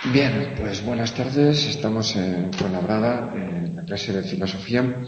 Bien, pues buenas tardes. Estamos en Fuenlabrada, en la clase de filosofía,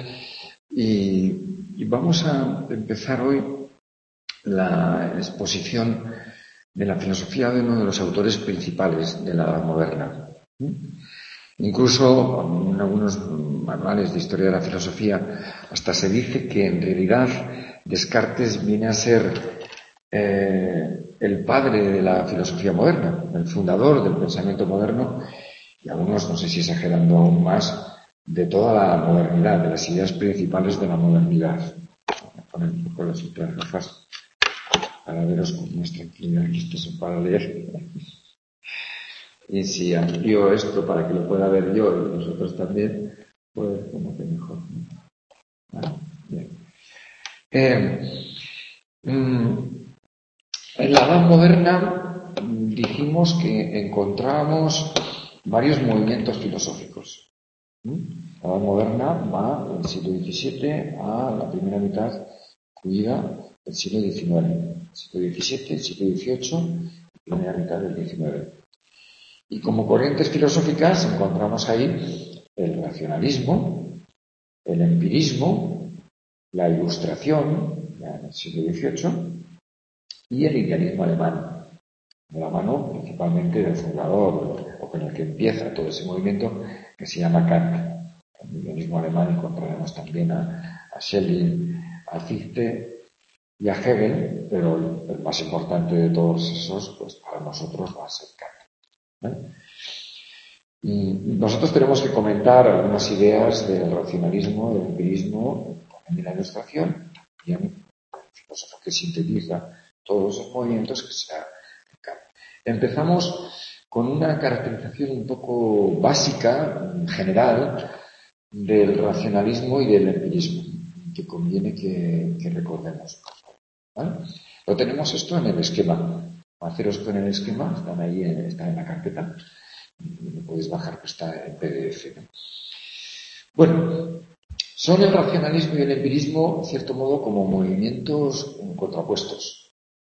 y vamos a empezar hoy la exposición de la filosofía de uno de los autores principales de la Edad Moderna. Incluso en algunos manuales de historia de la filosofía hasta se dice que en realidad Descartes viene a ser el padre de la filosofía moderna, el fundador del pensamiento moderno, y algunos, no sé si exagerando aún más, de toda la modernidad, de las ideas principales de la modernidad. Voy a poner un poco las otras gafas para veros con más tranquilidad, que esto es para leer. Y si amplío esto para que lo pueda ver yo y vosotros también, pues como que mejor. Bien. En la Edad Moderna dijimos que encontrábamos varios movimientos filosóficos. La Edad Moderna va del siglo XVII a la primera mitad, incluida el siglo XIX. El siglo XVII, el siglo XVIII y la primera mitad del XIX. Y como corrientes filosóficas encontramos ahí el racionalismo, el empirismo, la ilustración, ya en el siglo XVIII, y el idealismo alemán, de la mano principalmente del fundador, o con el que empieza todo ese movimiento, que se llama Kant. En el idealismo alemán encontraremos también a Schelling, a Fichte y a Hegel, pero el más importante de todos esos, pues para nosotros va a ser Kant. Y nosotros tenemos que comentar algunas ideas del racionalismo, del empirismo, también de la ilustración, y el filósofo que sintetiza todos esos movimientos que será Kant. Empezamos con una caracterización un poco básica, general, del racionalismo y del empirismo, que conviene que recordemos. ¿Vale? Lo tenemos esto en el esquema. Haceros con el esquema, están ahí, está en la carpeta. Lo podéis bajar, que está en PDF. Bueno, son el racionalismo y el empirismo, en cierto modo, como movimientos contrapuestos.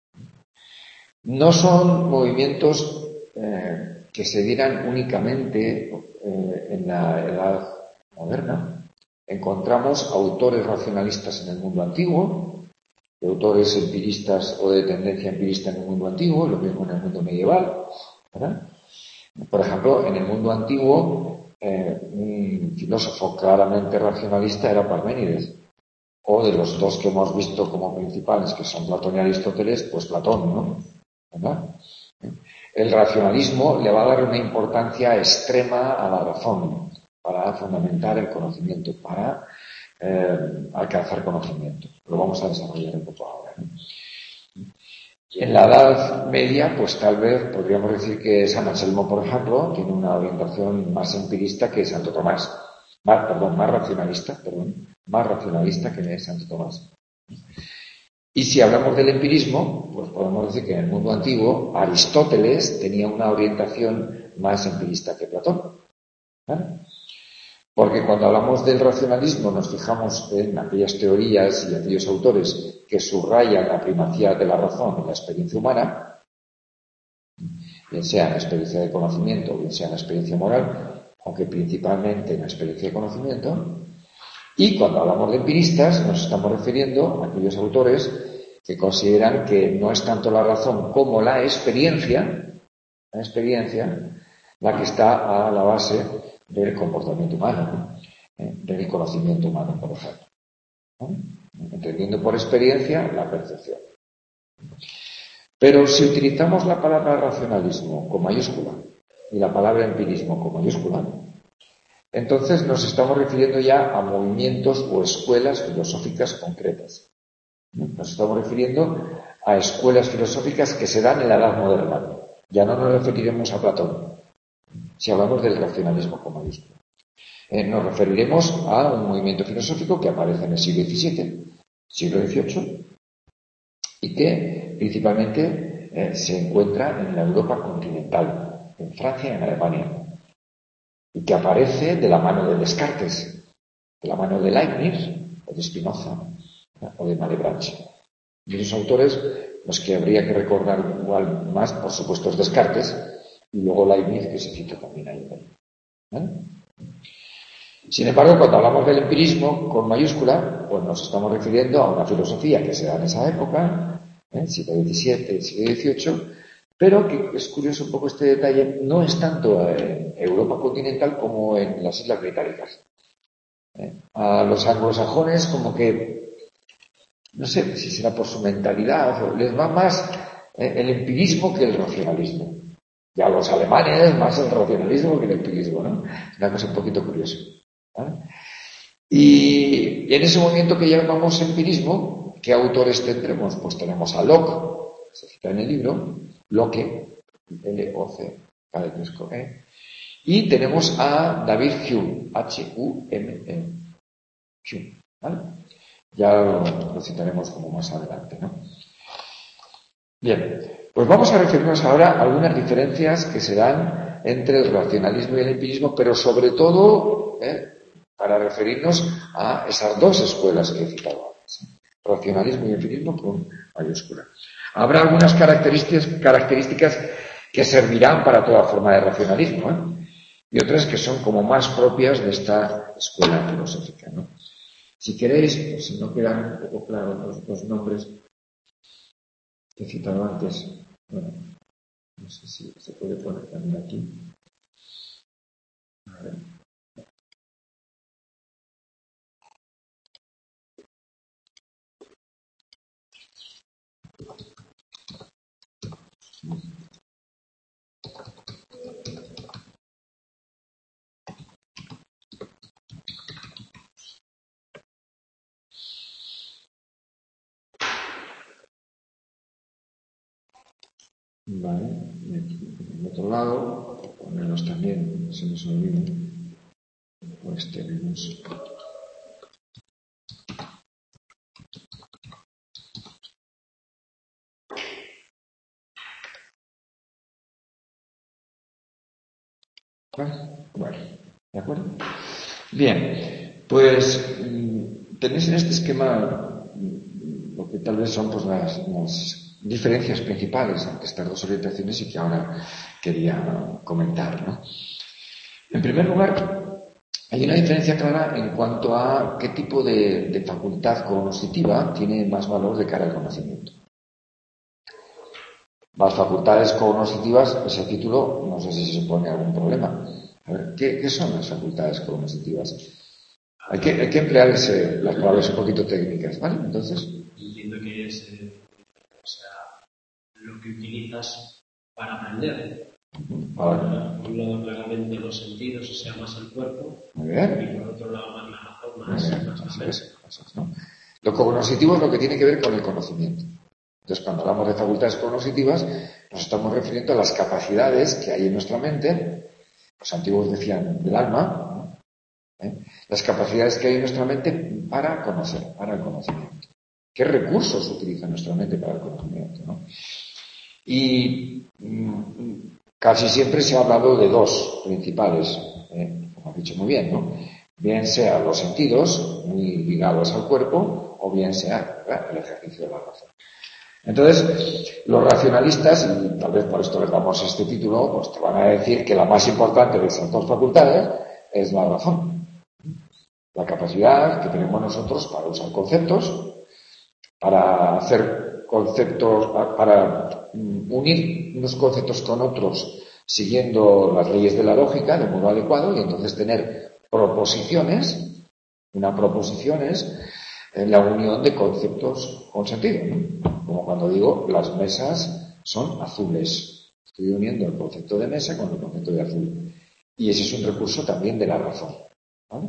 No son movimientos que se dieran únicamente en la Edad Moderna. Encontramos autores racionalistas en el mundo antiguo, autores empiristas o de tendencia empirista en el mundo antiguo, lo mismo en el mundo medieval, ¿verdad? Por ejemplo, en el mundo antiguo, un filósofo claramente racionalista era Parménides, o de los dos que hemos visto como principales, que son Platón y Aristóteles, pues Platón, ¿no? ¿Verdad? El racionalismo le va a dar una importancia extrema a la razón para fundamentar el conocimiento, para alcanzar conocimiento. Lo vamos a desarrollar un poco ahora, ¿no? En la Edad Media, pues tal vez podríamos decir que San Anselmo, por ejemplo, tiene una orientación más empirista que Santo Tomás. Más racionalista que Santo Tomás. Y si hablamos del empirismo, pues podemos decir que en el mundo antiguo Aristóteles tenía una orientación más empirista que Platón. ¿Vale? Porque cuando hablamos del racionalismo nos fijamos en aquellas teorías y aquellos autores que subrayan la primacía de la razón en la experiencia humana, bien sea en la experiencia de conocimiento, bien sea en la experiencia moral, aunque principalmente en la experiencia de conocimiento. Y cuando hablamos de empiristas nos estamos refiriendo a aquellos autores que consideran que no es tanto la razón como la experiencia la que está a la base del comportamiento humano, del conocimiento humano, por ejemplo. Entendiendo por experiencia la percepción. Pero si utilizamos la palabra racionalismo con mayúscula y la palabra empirismo con mayúscula, entonces nos estamos refiriendo ya a movimientos o escuelas filosóficas concretas. Nos estamos refiriendo a escuelas filosóficas que se dan en la Edad Moderna. Ya no nos referiremos a Platón, si hablamos del racionalismo con mayúscula. Nos referiremos a un movimiento filosófico que aparece en el siglo XVII, siglo XVIII, y que principalmente se encuentra en la Europa continental, en Francia y en Alemania, y que aparece de la mano de Descartes, de la mano de Leibniz, o de Spinoza, o de Malebranche. Y esos autores, los que habría que recordar igual más, por supuesto, es Descartes, Y luego Leibniz, que se cita también ahí. ¿Vale? Sin embargo, cuando hablamos del empirismo con mayúscula, pues nos estamos refiriendo a una filosofía que se da en esa época, siglo XVII, siglo XVIII, pero que es curioso un poco este detalle, no es tanto en Europa continental como en las Islas Británicas. A los anglosajones como que, no sé si será por su mentalidad, les va más el empirismo que el racionalismo. Y a los alemanes más el racionalismo que el empirismo, ¿no? Es una cosa un poquito curiosa. ¿Vale? Y en ese movimiento que llamamos empirismo, ¿qué autores tendremos? Pues tenemos a Locke, que se cita en el libro, Locke, L-O-C, y tenemos a David Hume, H-U-M-E, Hume, ¿vale? Ya lo citaremos como más adelante, ¿no? Bien, pues vamos a referirnos ahora a algunas diferencias que se dan entre el racionalismo y el empirismo, pero sobre todo para referirnos a esas dos escuelas que he citado antes. Racionalismo y empirismo con mayúscula. Habrá algunas características que servirán para toda forma de racionalismo, y otras que son como más propias de esta escuela filosófica, ¿no? Si queréis, pues si no quedan un poco claros los nombres que he citado antes, bueno, no sé si se puede poner también aquí. A ver. Vale, y aquí en otro lado, ponerlos también, no se nos olvide, pues tenemos bueno, ¿de acuerdo? Bien, pues tenéis en este esquema lo que tal vez son pues las diferencias principales entre estas dos orientaciones y que ahora quería comentar, ¿no? En primer lugar, hay una diferencia clara en cuanto a qué tipo de facultad cognoscitiva tiene más valor de cara al conocimiento. Las facultades cognoscitivas, ese título, no sé si se pone algún problema. A ver, ¿qué son las facultades cognoscitivas? Hay que emplear las palabras un poquito técnicas, ¿vale? Entonces. Entiendo que es lo que utilizas para aprender. Por un lado, claramente los sentidos, o sea, más el cuerpo. Muy bien. Y por otro lado, más la razón, más la mente. ¿No? Lo cognoscitivo es lo que tiene que ver con el conocimiento. Entonces, cuando hablamos de facultades cognoscitivas, nos estamos refiriendo a las capacidades que hay en nuestra mente. Los antiguos decían del alma, ¿no? Las capacidades que hay en nuestra mente para conocer, para el conocimiento. ¿Qué recursos utiliza nuestra mente para el conocimiento, ¿no? Y casi siempre se ha hablado de dos principales, como has dicho muy bien, ¿no? Bien sea los sentidos, muy ligados al cuerpo, o bien sea, ¿verdad?, el ejercicio de la razón. Entonces, los racionalistas, y tal vez por esto les damos este título, pues te van a decir que la más importante de esas dos facultades es la razón. La capacidad que tenemos nosotros para usar conceptos, para hacer conceptos, para unir unos conceptos con otros siguiendo las leyes de la lógica de modo adecuado y entonces tener proposiciones. Una proposición es la unión de conceptos con sentido, ¿no? Como cuando digo, las mesas son azules. Estoy uniendo el concepto de mesa con el concepto de azul. Y ese es un recurso también de la razón, ¿vale?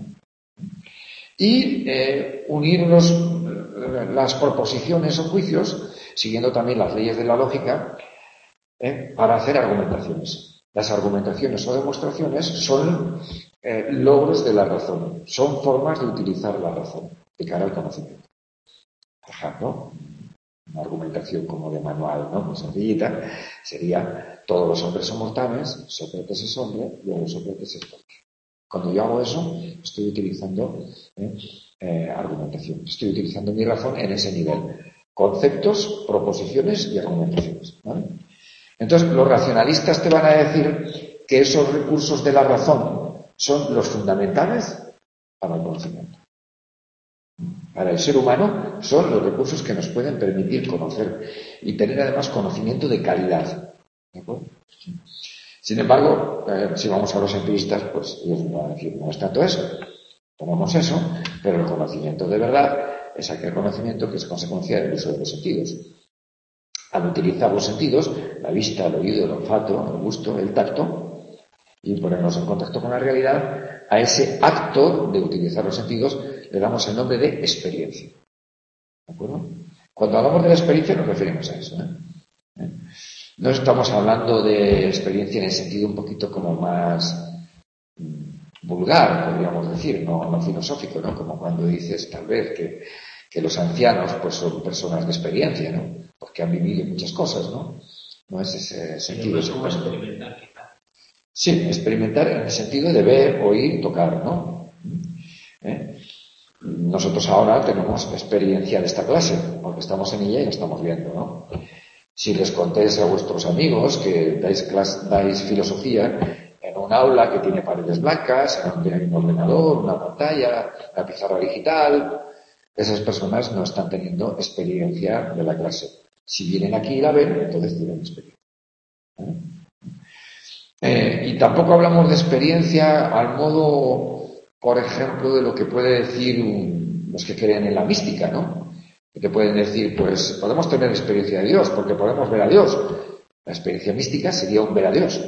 Y unir las proposiciones o juicios, siguiendo también las leyes de la lógica, para hacer argumentaciones. Las argumentaciones o demostraciones son logros de la razón, son formas de utilizar la razón de cara al conocimiento. Por ejemplo, una argumentación como de manual, ¿no?, muy sencillita, sería: todos los hombres son mortales, Sócrates es hombre, luego Sócrates es hombre. Cuando yo hago eso, estoy utilizando argumentación, estoy utilizando mi razón en ese nivel. Conceptos, proposiciones y argumentaciones, ¿vale? Entonces, los racionalistas te van a decir que esos recursos de la razón son los fundamentales para el conocimiento. Para el ser humano son los recursos que nos pueden permitir conocer y tener además conocimiento de calidad. ¿De acuerdo? Sin embargo, si vamos a los empiristas, pues ellos van a decir, no es tanto eso, tenemos eso, pero el conocimiento de verdad es aquel conocimiento que es consecuencia del uso de los sentidos. Al utilizar los sentidos, la vista, el oído, el olfato, el gusto, el tacto, y ponernos en contacto con la realidad, a ese acto de utilizar los sentidos le damos el nombre de experiencia. ¿De acuerdo? Cuando hablamos de la experiencia nos referimos a eso. No estamos hablando de experiencia en el sentido un poquito como más vulgar, podríamos decir, no filosófico, ¿no? Como cuando dices, tal vez, que los ancianos pues son personas de experiencia, ¿no? Porque han vivido muchas cosas, ¿no? No es ese sentido. Experimentar, quizá. Sí, experimentar en el sentido de ver, oír, tocar, ¿no? Nosotros ahora tenemos experiencia de esta clase, porque estamos en ella y la estamos viendo, ¿no? Si les contéis a vuestros amigos que dais filosofía en un aula que tiene paredes blancas, en donde hay un ordenador, una pantalla, una pizarra digital, esas personas no están teniendo experiencia de la clase. Si vienen aquí y la ven, entonces tienen experiencia. Y tampoco hablamos de experiencia al modo, por ejemplo, de lo que puede decir los que creen en la mística, ¿no? Que te pueden decir, pues podemos tener experiencia de Dios porque podemos ver a Dios. La experiencia mística sería un ver a Dios.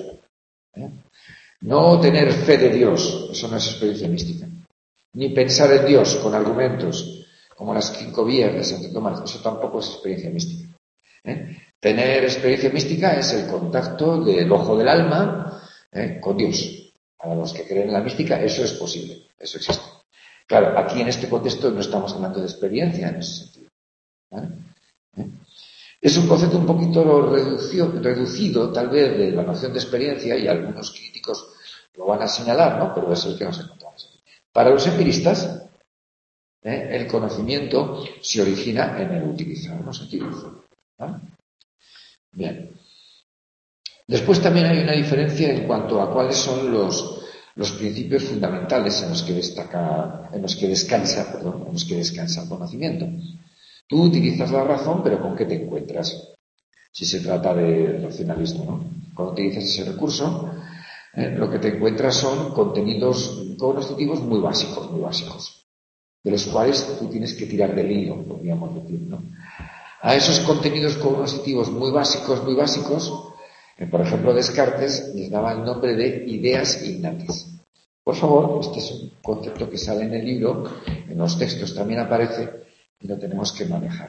No tener fe de Dios, eso no es experiencia mística. Ni pensar en Dios con argumentos como las 5 vías de Santo Tomás, eso tampoco es experiencia mística. Tener experiencia mística es el contacto del ojo del alma con Dios. Para los que creen en la mística, eso es posible, eso existe. Claro, aquí en este contexto no estamos hablando de experiencia en ese sentido. ¿Vale? Es un concepto un poquito reducido, tal vez, de la noción de experiencia, y algunos críticos lo van a señalar, ¿no? Pero es el que nos encontramos aquí. Para los empiristas, el conocimiento se origina en el utilizar los sentidos. ¿Vale? Bien. Después también hay una diferencia en cuanto a cuáles son los principios fundamentales en los que descansa el conocimiento. Tú utilizas la razón, pero ¿con qué te encuentras? Si se trata de racionalismo, ¿no? Cuando utilizas ese recurso, lo que te encuentras son contenidos cognitivos muy básicos, de los cuales tú tienes que tirar del hilo, podríamos decir, ¿no? A esos contenidos cognitivos muy básicos, por ejemplo, Descartes les daba el nombre de ideas innatas. Por favor, este es un concepto que sale en el libro, en los textos también aparece, y lo tenemos que manejar.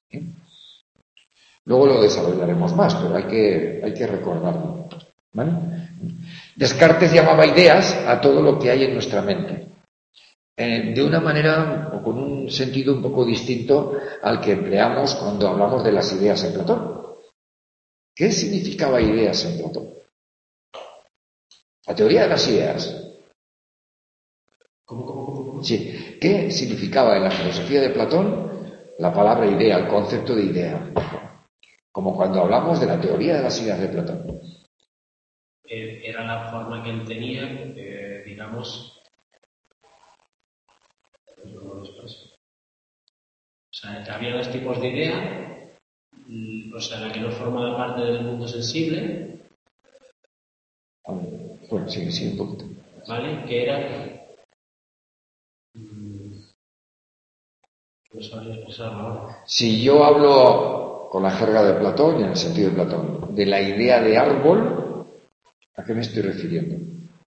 Luego lo desarrollaremos más, pero hay que recordarlo. ¿Vale? Descartes llamaba ideas a todo lo que hay en nuestra mente. De una manera o con un sentido un poco distinto al que empleamos cuando hablamos de las ideas en Platón. ¿Qué significaba ideas en Platón? La teoría de las ideas. ¿Cómo? Sí. ¿Qué significaba en la filosofía de Platón la palabra idea, el concepto de idea? Como cuando hablamos de la teoría de las ideas de Platón. Era la forma que él tenía, digamos... O sea, había 2 tipos de idea, o sea, la que no formaba parte del mundo sensible. Bueno, sí, un poquito. ¿Vale? Que era... No sabría expresarlo ahora. Si yo hablo con la jerga de Platón y en el sentido de Platón, de la idea de árbol, ¿a qué me estoy refiriendo?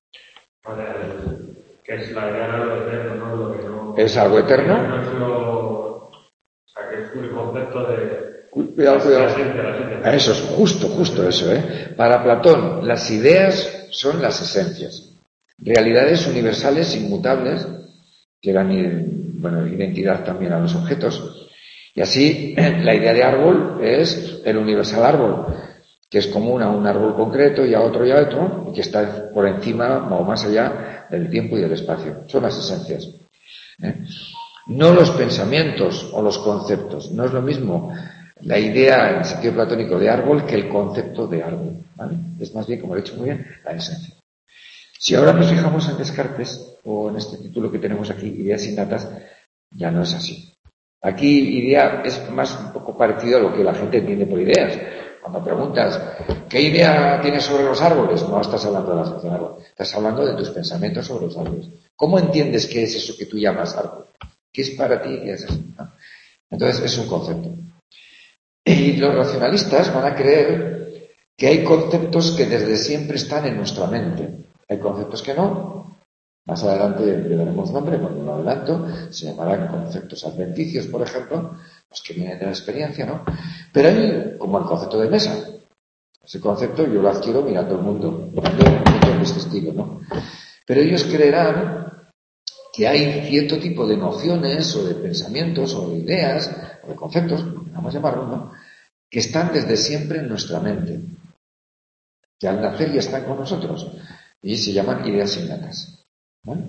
Que es la idea de algo eterno, ¿no? Lo que no... ¿Es algo eterno? O sea, que es el concepto de... Cuidado. La esencia. Eso es justo eso, ¿eh? Para Platón, las ideas son las esencias. Realidades universales, inmutables, que dan identidad también a los objetos. Y así, la idea de árbol es el universal árbol, que es común a un árbol concreto y a otro, y que está por encima o más allá del tiempo y del espacio. Son las esencias. No los pensamientos o los conceptos. No es lo mismo la idea en el sentido platónico de árbol que el concepto de árbol, ¿vale? Es más bien, como lo he dicho muy bien, la esencia. Si ahora nos fijamos en Descartes, o en este título que tenemos aquí, ideas innatas, ya no es así. Aquí idea es más un poco parecido a lo que la gente entiende por ideas. Cuando preguntas, ¿qué idea tienes sobre los árboles? No estás hablando de la función árbol, estás hablando de tus pensamientos sobre los árboles. ¿Cómo entiendes qué es eso que tú llamas árbol? ¿Qué es para ti? ¿Qué es eso? ¿No? Entonces es un concepto. Y los racionalistas van a creer que hay conceptos que desde siempre están en nuestra mente. Hay conceptos que no. Más adelante le daremos nombre, cuando lo adelanto, se llamarán conceptos adventicios, por ejemplo, los que vienen de la experiencia, ¿no? Pero hay, como el concepto de mesa. Ese concepto yo lo adquiero mirando el mundo, mirando el mundo de este estilo, ¿no? Pero ellos creerán que hay cierto tipo de nociones, o de pensamientos, o de ideas, o de conceptos, vamos a llamarlo, ¿no?, que están desde siempre en nuestra mente, que al nacer ya están con nosotros, y se llaman ideas innatas. ¿Vale?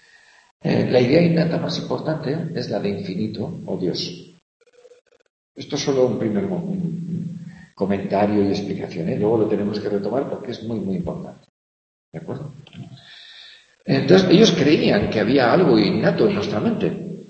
La idea innata más importante es la de infinito o Dios. Esto es solo un primer comentario y explicación, ¿eh? Luego lo tenemos que retomar porque es muy, muy importante. ¿De acuerdo? Entonces, ellos creían que había algo innato en nuestra mente.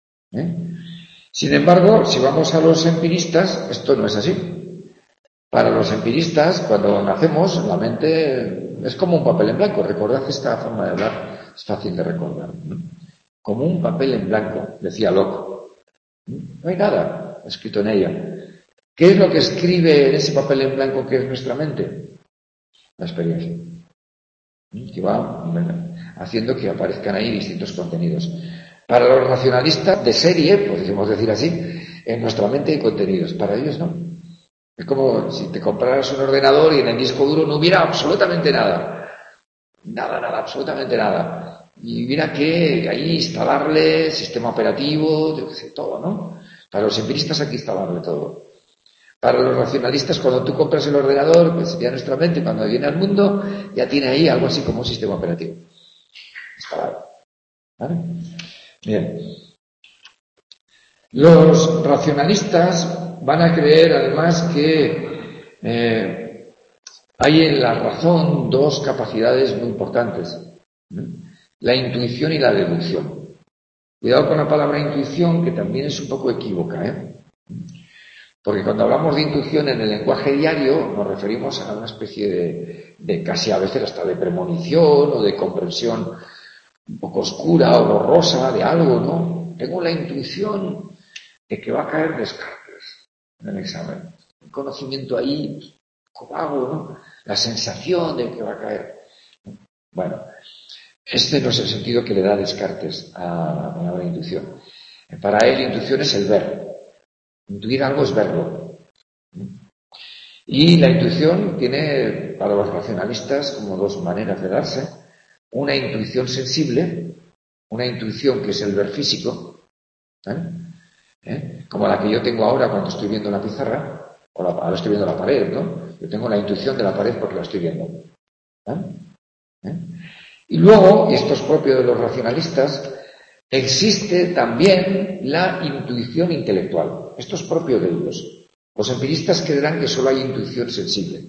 Sin embargo, si vamos a los empiristas, esto no es así. Para los empiristas, cuando nacemos, la mente es como un papel en blanco. Recordad esta forma de hablar. Es fácil de recordar. Como un papel en blanco, decía Locke. No hay nada escrito en ella. ¿Qué es lo que escribe en ese papel en blanco que es nuestra mente? La experiencia. Que va haciendo que aparezcan ahí distintos contenidos. Para los racionalistas de serie, podríamos decir así, en nuestra mente hay contenidos. Para ellos no. Es como si te compraras un ordenador y en el disco duro no hubiera absolutamente nada. Nada, absolutamente nada. Y mira que ahí instalarle sistema operativo, yo qué sé, todo, ¿no? Para los empiristas hay que instalarle todo. Para los racionalistas, cuando tú compras el ordenador, pues ya nuestra mente, cuando viene al mundo, ya tiene ahí algo así como un sistema operativo. Instalado. ¿Vale? Bien. Los racionalistas van a creer, además, que hay en la razón dos capacidades muy importantes, la intuición y la deducción. Cuidado con la palabra intuición, que también es un poco equívoca, porque cuando hablamos de intuición en el lenguaje diario nos referimos a una especie de casi a veces hasta de premonición o de comprensión un poco oscura o borrosa de algo, ¿no? Tengo la intuición de que va a caer Descartes en el examen. Un conocimiento ahí vago, ¿no? La sensación de que va a caer. Bueno, este no es el sentido que le da Descartes a la palabra intuición. Para él, intuición es el ver. Intuir algo es verlo. Y la intuición tiene, para los racionalistas, como dos maneras de darse. Una intuición sensible, una intuición que es el ver físico, como la que yo tengo ahora cuando estoy viendo la pizarra, o ahora estoy viendo la pared, ¿no? Yo tengo la intuición de la pared porque la estoy viendo. Y luego, y esto es propio de los racionalistas, existe también la intuición intelectual. Esto es propio de ellos. Los empiristas creerán que solo hay intuición sensible.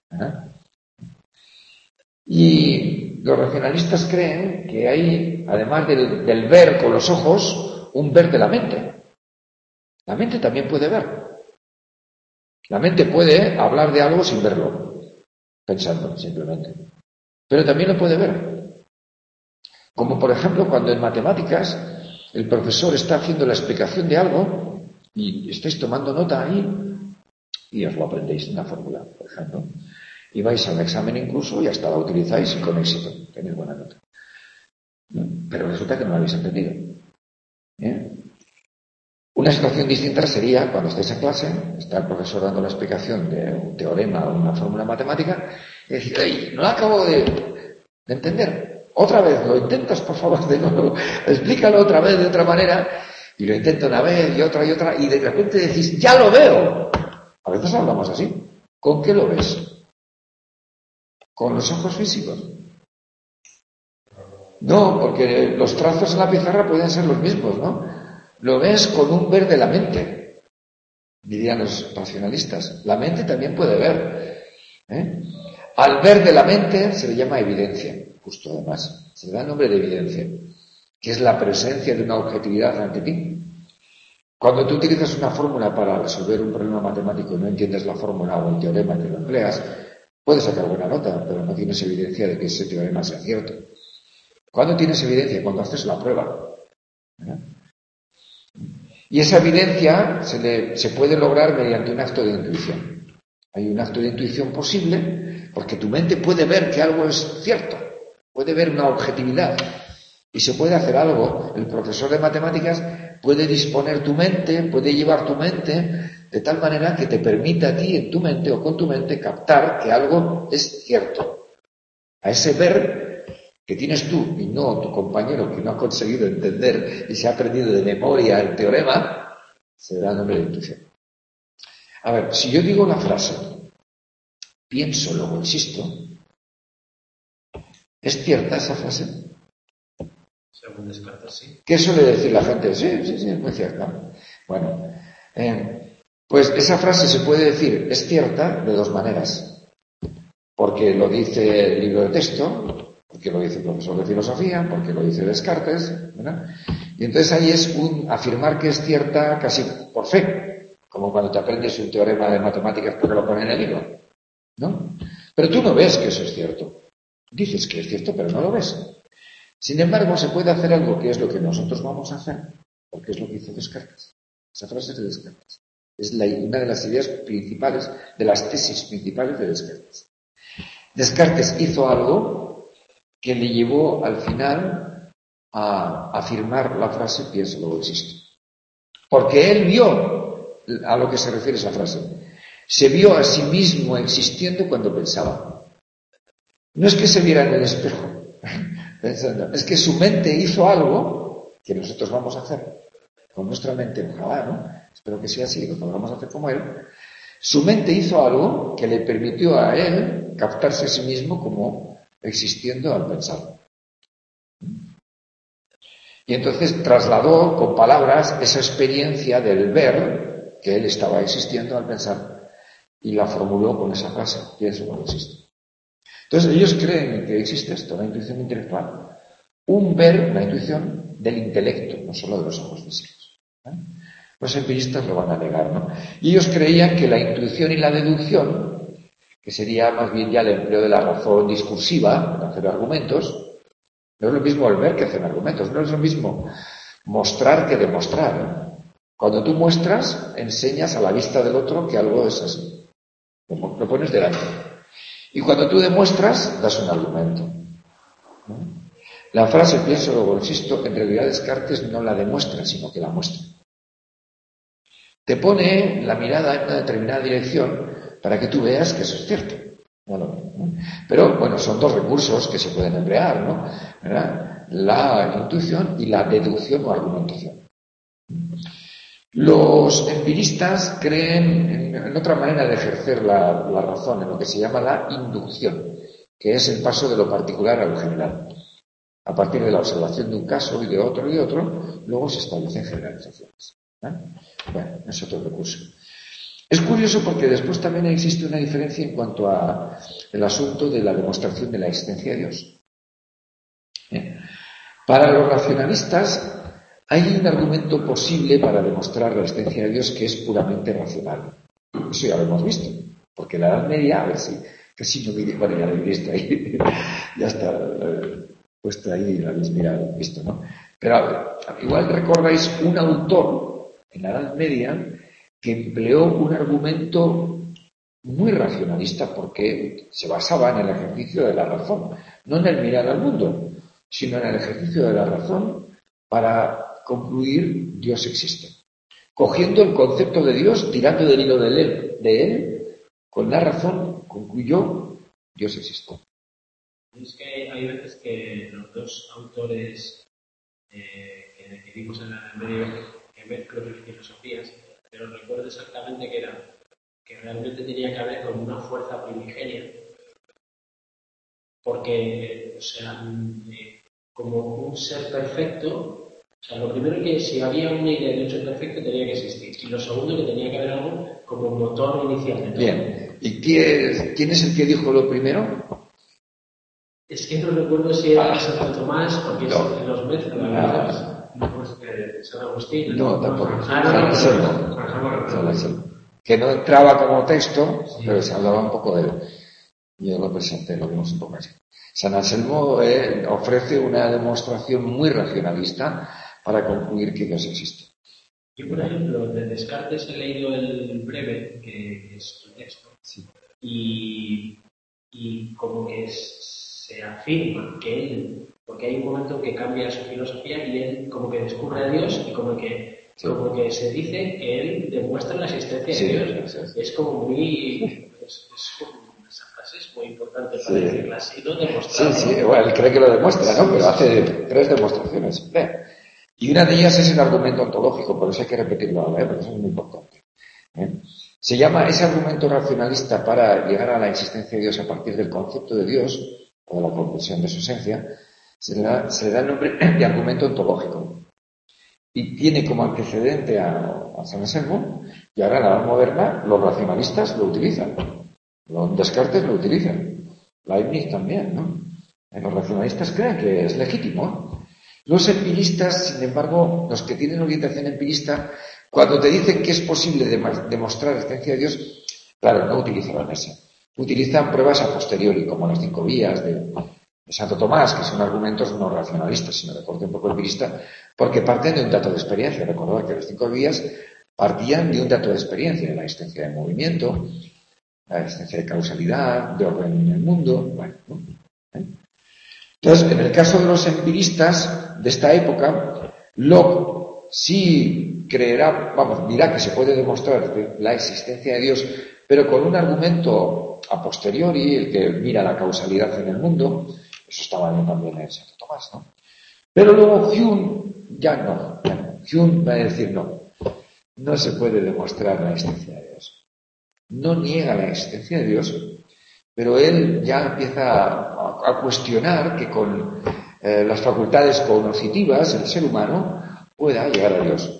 Y los racionalistas creen que hay, además del ver con los ojos, un ver de la mente. La mente también puede ver. La mente puede hablar de algo sin verlo, pensando simplemente. Pero también lo puede ver. Como por ejemplo cuando en matemáticas el profesor está haciendo la explicación de algo y estáis tomando nota ahí y os lo aprendéis en la fórmula, por ejemplo. Y vais al examen incluso y hasta la utilizáis con éxito. Tenéis buena nota. Pero resulta que no la habéis entendido. Una situación distinta sería cuando estáis en clase, está el profesor dando la explicación de un teorema o una fórmula matemática, y decir, ¡ay, no la acabo de entender! Otra vez, lo intentas, por favor, de nuevo, explícalo otra vez de otra manera, y lo intento una vez y otra, y de repente decís, ¡ya lo veo! A veces hablamos así. ¿Con qué lo ves? ¿Con los ojos físicos? No, porque los trazos en la pizarra pueden ser los mismos, ¿no? Lo ves con un ver de la mente. dirían los racionalistas. La mente también puede ver. Al ver de la mente se le llama evidencia, justo además. Se le da el nombre de evidencia, que es la presencia de una objetividad ante ti. Cuando tú utilizas una fórmula para resolver un problema matemático y no entiendes la fórmula o el teorema que lo empleas, puedes sacar buena nota, pero no tienes evidencia de que ese teorema sea cierto. ¿Cuándo tienes evidencia? Cuando haces la prueba. Y esa evidencia se puede lograr mediante un acto de intuición. Hay un acto de intuición posible porque tu mente puede ver que algo es cierto, puede ver una objetividad y se puede hacer algo. El profesor de matemáticas puede disponer tu mente, puede llevar tu mente de tal manera que te permita a ti en tu mente o con tu mente captar que algo es cierto. A ese ver que tienes tú y no tu compañero que no ha conseguido entender y se ha aprendido de memoria el teorema, se da nombre de intuición. A ver, si yo digo una frase, pienso, luego existo, ¿es cierta esa frase? Según Descartes, sí. ¿Qué suele decir la gente? Sí, es muy cierta. Bueno, pues esa frase se puede decir es cierta de dos maneras. Porque lo dice el libro de texto, porque lo dice el profesor de filosofía, porque lo dice Descartes, ¿verdad? Y entonces ahí es un afirmar que es cierta casi por fe, como cuando te aprendes un teorema de matemáticas porque lo pone en el libro, ¿no? Pero tú no ves que eso es cierto. Dices que es cierto, pero no lo ves. Sin embargo, se puede hacer algo que es lo que nosotros vamos a hacer, porque es lo que hizo Descartes. Esa frase es de Descartes. Es una de las ideas principales, de las tesis principales de Descartes. Descartes hizo algo que le llevó al final a afirmar la frase pienso, luego existo. Porque él vio a lo que se refiere esa frase. Se vio a sí mismo existiendo cuando pensaba. No es que se viera en el espejo pensando, es que su mente hizo algo que nosotros vamos a hacer con nuestra mente, ojalá, ¿no? Espero que sea así, lo podamos hacer como él. Su mente hizo algo que le permitió a él captarse a sí mismo como existiendo al pensar. Y entonces trasladó con palabras esa experiencia del ver que él estaba existiendo al pensar y la formuló con esa frase, pienso no existe. Entonces ellos creen que existe esto, la intuición intelectual. Un ver, la intuición del intelecto, no solo de los ojos físicos. Los empiristas lo van a negar, ¿no? Y ellos creían que la intuición y la deducción, que sería más bien ya el empleo de la razón discursiva, de hacer argumentos, no es lo mismo el ver que hacer argumentos, no es lo mismo mostrar que demostrar. Cuando tú muestras, enseñas a la vista del otro que algo es así. Lo pones delante. Y cuando tú demuestras, das un argumento. La frase pienso, luego existo, en realidad Descartes no la demuestra, sino que la muestra. Te pone la mirada en una determinada dirección para que tú veas que eso es cierto. Pero, bueno, son dos recursos que se pueden emplear, ¿no? ¿Verdad? La intuición y la deducción o argumentación. Los empiristas creen en otra manera de ejercer la razón, en lo que se llama la inducción, que es el paso de lo particular a lo general. A partir de la observación de un caso y de otro, luego se establecen generalizaciones. Bueno, es otro recurso. Es curioso porque después también existe una diferencia en cuanto a el asunto de la demostración de la existencia de Dios. Para los racionalistas hay un argumento posible para demostrar la existencia de Dios que es puramente racional. Eso ya lo hemos visto, porque la Edad Media, a ver si casi no me... Bueno, ya lo he visto ahí, ya está puesto ahí, lo habéis mirado, visto, ¿no? Pero igual recordáis un autor en la Edad Media que empleó un argumento muy racionalista porque se basaba en el ejercicio de la razón, no en el mirar al mundo, sino en el ejercicio de la razón para concluir Dios existe. Cogiendo el concepto de Dios, tirando del hilo de él, con la razón concluyó Dios existe. Es que hay veces que los dos autores que vimos en el medio que mezclan filosofías, pero recuerdo exactamente que era que realmente tenía que ver con una fuerza primigenia, porque, o sea, como un ser perfecto O sea, lo primero que si había una idea de hecho perfecto tenía que existir. Y lo segundo que tenía que haber algo como motor inicial de todo. Bien. ¿Y quién es el que dijo lo primero? Es que no recuerdo si era Santo Tomás, porque No. es en los métodos, San Agustín. No, tampoco. San San Anselmo. Que no entraba como texto, pero se hablaba un poco de él. Yo lo presenté, lo vimos un poco así. San Anselmo ofrece una demostración muy racionalista para concluir que Dios existe. Yo, por ejemplo, de Descartes he leído el breve, que es el texto, Sí. y como que se afirma que él, porque hay un momento que cambia su filosofía y él como que descubre a Dios y como que se dice que él demuestra la existencia de Dios. Sí. Es como muy... esa frase es muy importante para decirla así, ¿no? Demostrar. Sí, bueno, él cree que lo demuestra, ¿no? Pero hace 3 demostraciones siempre. Y una de ellas es el argumento ontológico, por eso hay que repetirlo ahora, porque eso es muy importante. Se llama ese argumento racionalista para llegar a la existencia de Dios a partir del concepto de Dios, o de la conclusión de su esencia, se le da el nombre de argumento ontológico. Y tiene como antecedente a San Anselmo, y ahora en la edad moderna los racionalistas lo utilizan. Los Descartes lo utilizan. Leibniz también, ¿no? Los racionalistas creen que es legítimo. Los empiristas, sin embargo, los que tienen orientación empirista, cuando te dicen que es posible demostrar la existencia de Dios, claro, no utilizan esa. Utilizan pruebas a posteriori, como las 5 vías de Santo Tomás, que son argumentos no racionalistas, sino de corte un poco empirista, porque parten de un dato de experiencia. Recordad que las 5 vías partían de un dato de experiencia, de la existencia de movimiento, la existencia de causalidad, de orden en el mundo, bueno, ¿no? Entonces, en el caso de los empiristas de esta época, Locke sí dirá que se puede demostrar la existencia de Dios, pero con un argumento a posteriori, el que mira la causalidad en el mundo. Eso estaba bien también en Santo Tomás, ¿no? Pero luego Hume ya no. Hume va a decir no se puede demostrar la existencia de Dios. No niega la existencia de Dios, pero él ya empieza a cuestionar que con las facultades cognitivas el ser humano pueda llegar a Dios.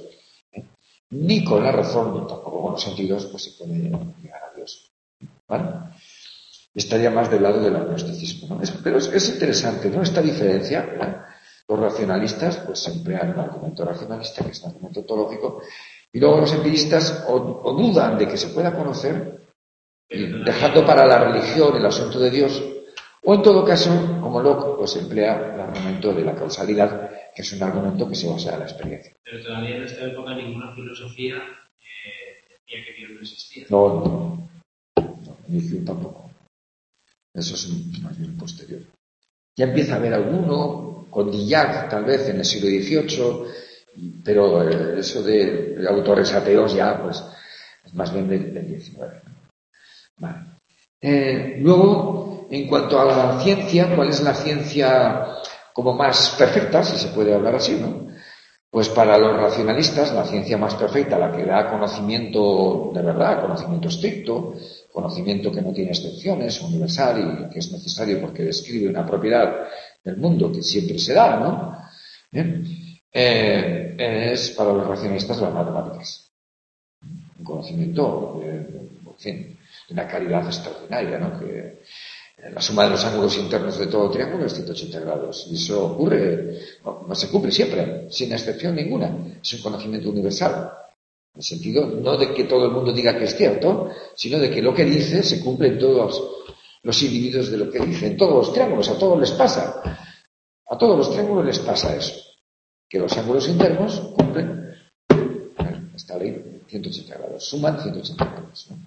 Ni con la razón, ni tampoco con los sentidos, pues se puede llegar a Dios. ¿Vale? Estaría más del lado del agnosticismo, ¿no? Pero es interesante, ¿no? Esta diferencia, ¿verdad? Los racionalistas, pues emplean un argumento racionalista, que es un argumento ontológico, y luego los empiristas o dudan de que se pueda conocer, dejando para la religión el asunto de Dios, o en todo caso, como Locke, pues emplea el argumento de la causalidad, que es un argumento que se basa en la experiencia. Pero todavía en esta época ninguna filosofía decía que Dios no existía. No, ni Hume tampoco. Eso es más bien posterior. Ya empieza a haber alguno, con Dillac tal vez en el siglo XVIII, pero eso de autores ateos ya pues es más bien del XIX. Vale. Luego, en cuanto a la ciencia, ¿cuál es la ciencia como más perfecta, si se puede hablar así, ¿no? Pues para los racionalistas, la ciencia más perfecta, la que da conocimiento de verdad, conocimiento estricto, conocimiento que no tiene excepciones, universal y que es necesario porque describe una propiedad del mundo que siempre se da, ¿no? Es para los racionalistas las matemáticas. Un conocimiento, en fin, de una calidad extraordinaria, ¿no? Que la suma de los ángulos internos de todo triángulo es 180 grados. Y eso ocurre, no se cumple siempre, sin excepción ninguna. Es un conocimiento universal. En el sentido, no de que todo el mundo diga que es cierto, sino de que lo que dice se cumple en todos los individuos de lo que dice. En todos los triángulos, a todos les pasa. A todos los triángulos les pasa eso. Que los ángulos internos cumplen esta ley 180 grados. Suman 180 grados, ¿no?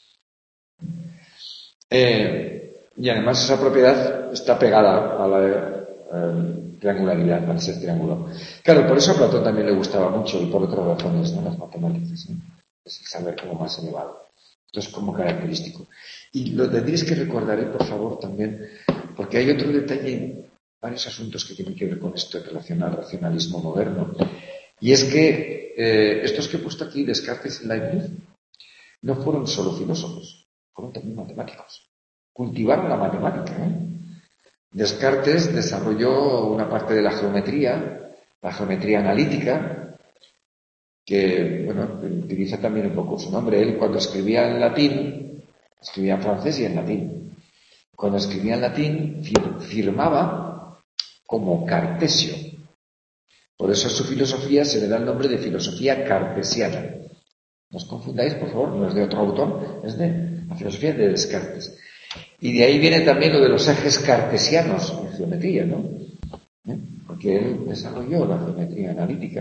Y además esa propiedad está pegada a la triangularidad, al ser triángulo. Claro, por eso a Platón también le gustaba mucho y por otras razones, ¿no? Las matemáticas, ¿no? Es el saber como más elevado. Esto es como característico. Y lo tendréis que recordar, por favor, también, porque hay otro detalle, varios asuntos que tienen que ver con esto relacionado al racionalismo moderno. Y es que estos que he puesto aquí, Descartes y Leibniz, no fueron solo filósofos, fueron también matemáticos. Cultivaron la matemática, ¿eh? Descartes desarrolló una parte de la geometría la geometría analítica, que, bueno, utiliza también un poco su nombre. Él, cuando escribía en latín, escribía en francés y en latín. Cuando escribía en latín, firmaba como Cartesio. Por eso a su filosofía se le da el nombre de filosofía cartesiana. No os confundáis, por favor, no es de otro autor, es de la filosofía de Descartes. Y de ahí viene también lo de los ejes cartesianos en geometría, ¿no? Porque él desarrolló la geometría analítica.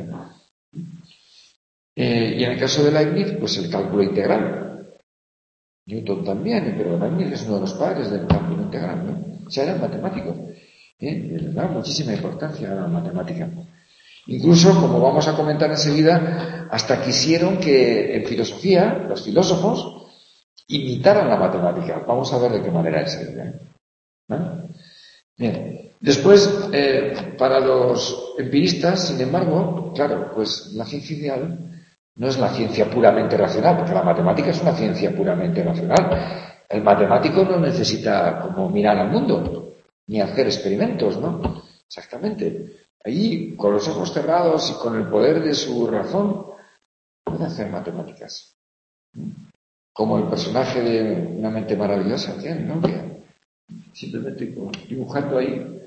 Y en el caso de Leibniz, pues el cálculo integral. Newton también, pero Leibniz es uno de los padres del cálculo integral, ¿no? O sea, eran matemáticos. Le daba muchísima importancia a la matemática. Incluso, como vamos a comentar enseguida, hasta quisieron que en filosofía los filósofos imitaran la matemática. Vamos a ver de qué manera enseguida. ¿Vale? Bien. Después, para los empiristas, sin embargo, claro, pues la ciencia ideal no es la ciencia puramente racional, porque la matemática es una ciencia puramente racional. El matemático no necesita como mirar al mundo, ni hacer experimentos, ¿no? Exactamente. Allí, con los ojos cerrados y con el poder de su razón, puede hacer matemáticas. Como el personaje de Una mente maravillosa, ¿no? Que simplemente dibujando ahí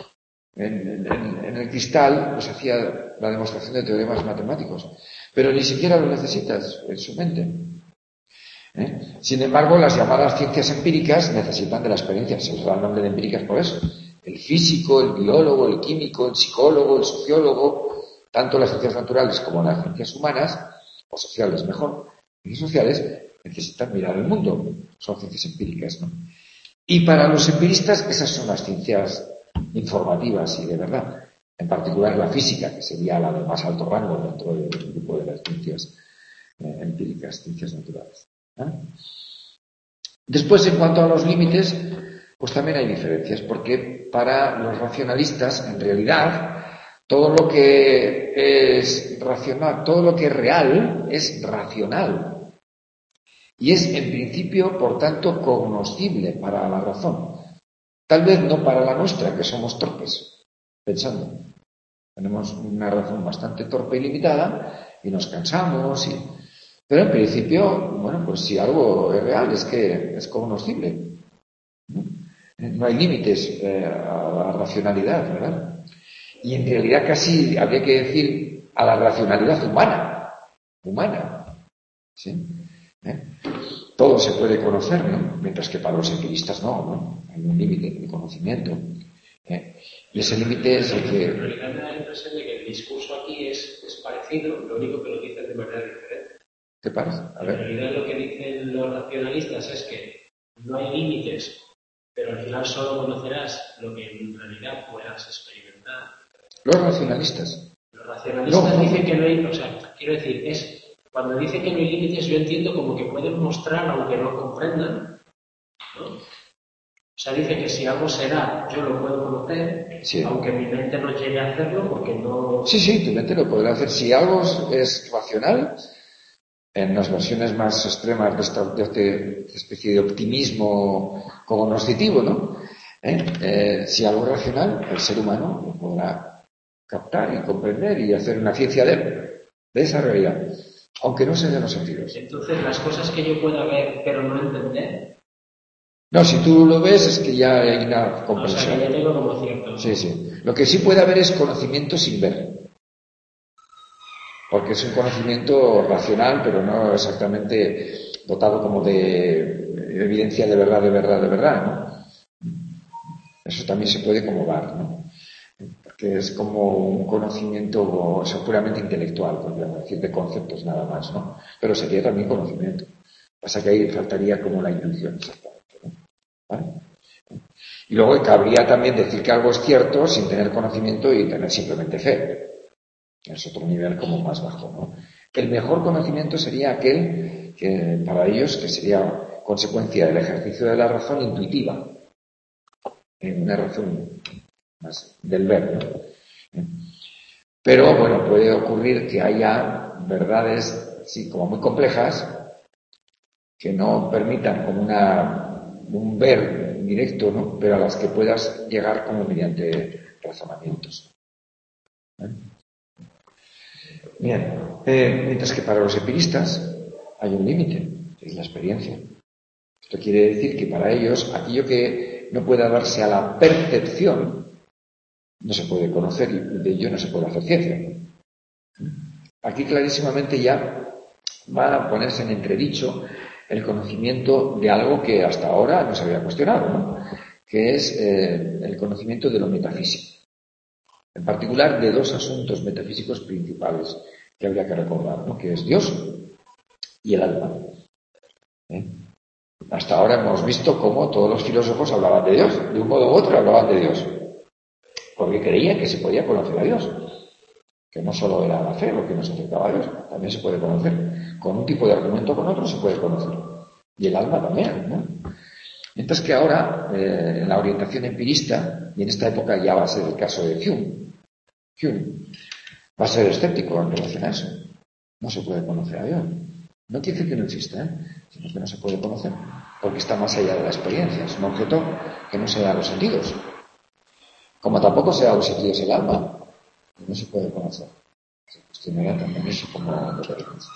en el cristal, pues hacía la demostración de teoremas matemáticos. Pero ni siquiera lo necesitas en su mente. Sin embargo, las llamadas ciencias empíricas necesitan de la experiencia. Se les da el nombre de empíricas por eso. El físico, el biólogo, el químico, el psicólogo, el sociólogo, tanto las ciencias naturales como las ciencias humanas, o sociales mejor, ciencias sociales, necesitan mirar el mundo. Son ciencias empíricas, ¿no? Y para los empiristas esas son las ciencias informativas y de verdad. En particular la física, que sería la de más alto rango dentro del grupo de las ciencias empíricas, ciencias naturales. Después, en cuanto a los límites, pues también hay diferencias, porque para los racionalistas, en realidad, todo lo que es racional, todo lo que es real, es racional. Y es, en principio, por tanto, cognoscible para la razón. Tal vez no para la nuestra, que somos torpes, pensando. Tenemos una razón bastante torpe y limitada, y nos cansamos, pero en principio, bueno, pues si algo es real, es que es cognoscible. No hay límites a la racionalidad, ¿verdad? Y en realidad casi habría que decir a la racionalidad humana, ¿sí? Todo se puede conocer, ¿no? Mientras que para los empiristas no hay un límite de conocimiento. Y ese límite es el que... En realidad me da la impresión de que el discurso aquí es parecido, lo único que lo dicen de manera diferente. ¿Te parece? A ver. En realidad lo que dicen los racionalistas es que no hay límites, pero al final solo conocerás lo que en realidad puedas experimentar. Los racionalistas. Los racionalistas dicen que no hay, o sea, quiero decir, cuando dicen que no hay límites, yo entiendo como que pueden mostrar, aunque no comprendan, ¿no? O sea, dice que si algo será, yo lo puedo conocer, sí, aunque mi mente no llegue a hacerlo, porque no... Sí, tu mente lo podrá hacer. Si algo es racional, en las versiones más extremas de esta especie de optimismo cognoscitivo, ¿no? Si algo es racional, el ser humano lo podrá captar y comprender y hacer una ciencia de esa realidad, aunque no sea de los sentidos. Entonces, las cosas que yo pueda ver pero no entender... No, si tú lo ves es que ya hay una comprensión. O sea, que ya tengo como cierto... Sí. Lo que sí puede haber es conocimiento sin ver. Porque es un conocimiento racional, pero no exactamente dotado como de evidencia de verdad, ¿no? Eso también se puede como dar, ¿no? Porque es como un conocimiento, o sea, puramente intelectual, podríamos decir, de conceptos nada más, ¿no? Pero sería también conocimiento. Pasa que ahí faltaría como la intuición, exactamente, ¿no? ¿Vale? Y luego cabría también decir que algo es cierto sin tener conocimiento y tener simplemente fe. Es otro nivel como más bajo, ¿no? El mejor conocimiento sería aquel que, para ellos, que sería consecuencia del ejercicio de la razón intuitiva. Una razón más del ver, ¿no? Pero, bueno, puede ocurrir que haya verdades, sí, como muy complejas, que no permitan como un ver directo, ¿no? Pero a las que puedas llegar como mediante razonamientos. Bien, mientras que para los empiristas hay un límite, es la experiencia. Esto quiere decir que para ellos aquello que no pueda darse a la percepción no se puede conocer y de ello no se puede hacer ciencia. Aquí clarísimamente ya va a ponerse en entredicho el conocimiento de algo que hasta ahora no se había cuestionado, ¿no? Que es el conocimiento de lo metafísico. En particular de dos asuntos metafísicos principales que habría que recordar, ¿no? Que es Dios y el alma. Hasta ahora hemos visto cómo todos los filósofos hablaban de Dios, de un modo u otro hablaban de Dios, porque creían que se podía conocer a Dios, que no solo era la fe lo que nos acercaba a Dios, también se puede conocer. Con un tipo de argumento o con otro se puede conocer. Y el alma también, ¿no? Mientras que ahora, en la orientación empirista, y en esta época ya va a ser el caso de Hume va a ser escéptico en relación a eso. No se puede conocer a Dios. No quiere decir que no exista, sino que no se puede conocer, porque está más allá de la experiencia. Es un objeto que no se da a los sentidos. Como tampoco se da a los sentidos el alma, no se puede conocer. Se cuestionaría también eso como referencia.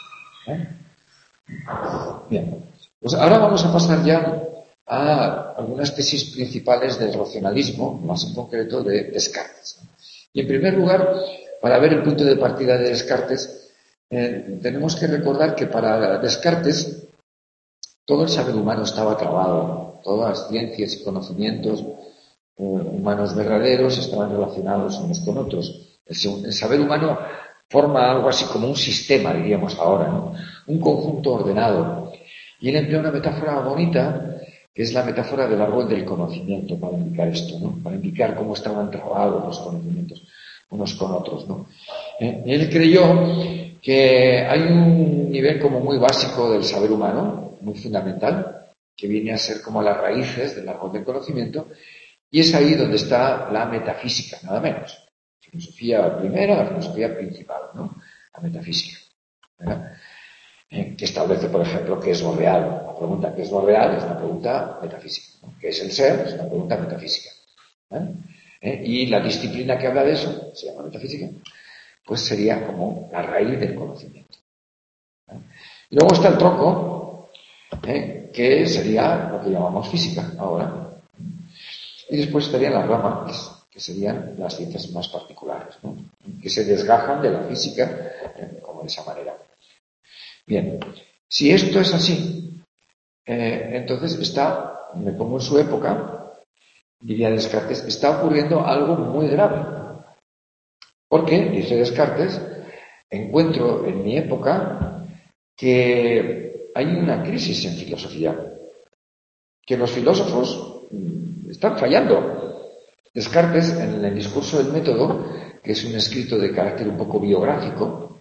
Bien, pues ahora vamos a pasar ya a algunas tesis principales del racionalismo, más en concreto de Descartes. Y en primer lugar, para ver el punto de partida de Descartes, tenemos que recordar que para Descartes todo el saber humano estaba trabado, todas las ciencias y conocimientos humanos verdaderos estaban relacionados unos con otros. El saber humano forma algo así como un sistema, diríamos ahora, ¿no? Un conjunto ordenado. Y él emplea una metáfora bonita, que es la metáfora del árbol del conocimiento, para indicar esto, ¿no? Para indicar cómo estaban trabados los conocimientos unos con otros, ¿no? Él creyó que hay un nivel como muy básico del saber humano, muy fundamental, que viene a ser como las raíces del árbol del conocimiento, y es ahí donde está la metafísica, nada menos. La filosofía primera, la filosofía principal, ¿no? La metafísica, ¿verdad? Que establece, por ejemplo, qué es lo real. La pregunta ¿qué es lo real? Es una pregunta metafísica, ¿no? ¿Qué es el ser? Es una pregunta metafísica. Y la disciplina que habla de eso, se llama metafísica, pues sería como la raíz del conocimiento. Y luego está el tronco, que sería lo que llamamos física ahora. Y después estarían las ramas, que serían las ciencias más particulares, ¿no? Que se desgajan de la física como de esa manera. Bien, si esto es así, entonces me pongo en su época, diría Descartes, está ocurriendo algo muy grave. Porque, dice Descartes, encuentro en mi época que hay una crisis en filosofía, que los filósofos están fallando. Descartes, en el discurso del método, que es un escrito de carácter un poco biográfico,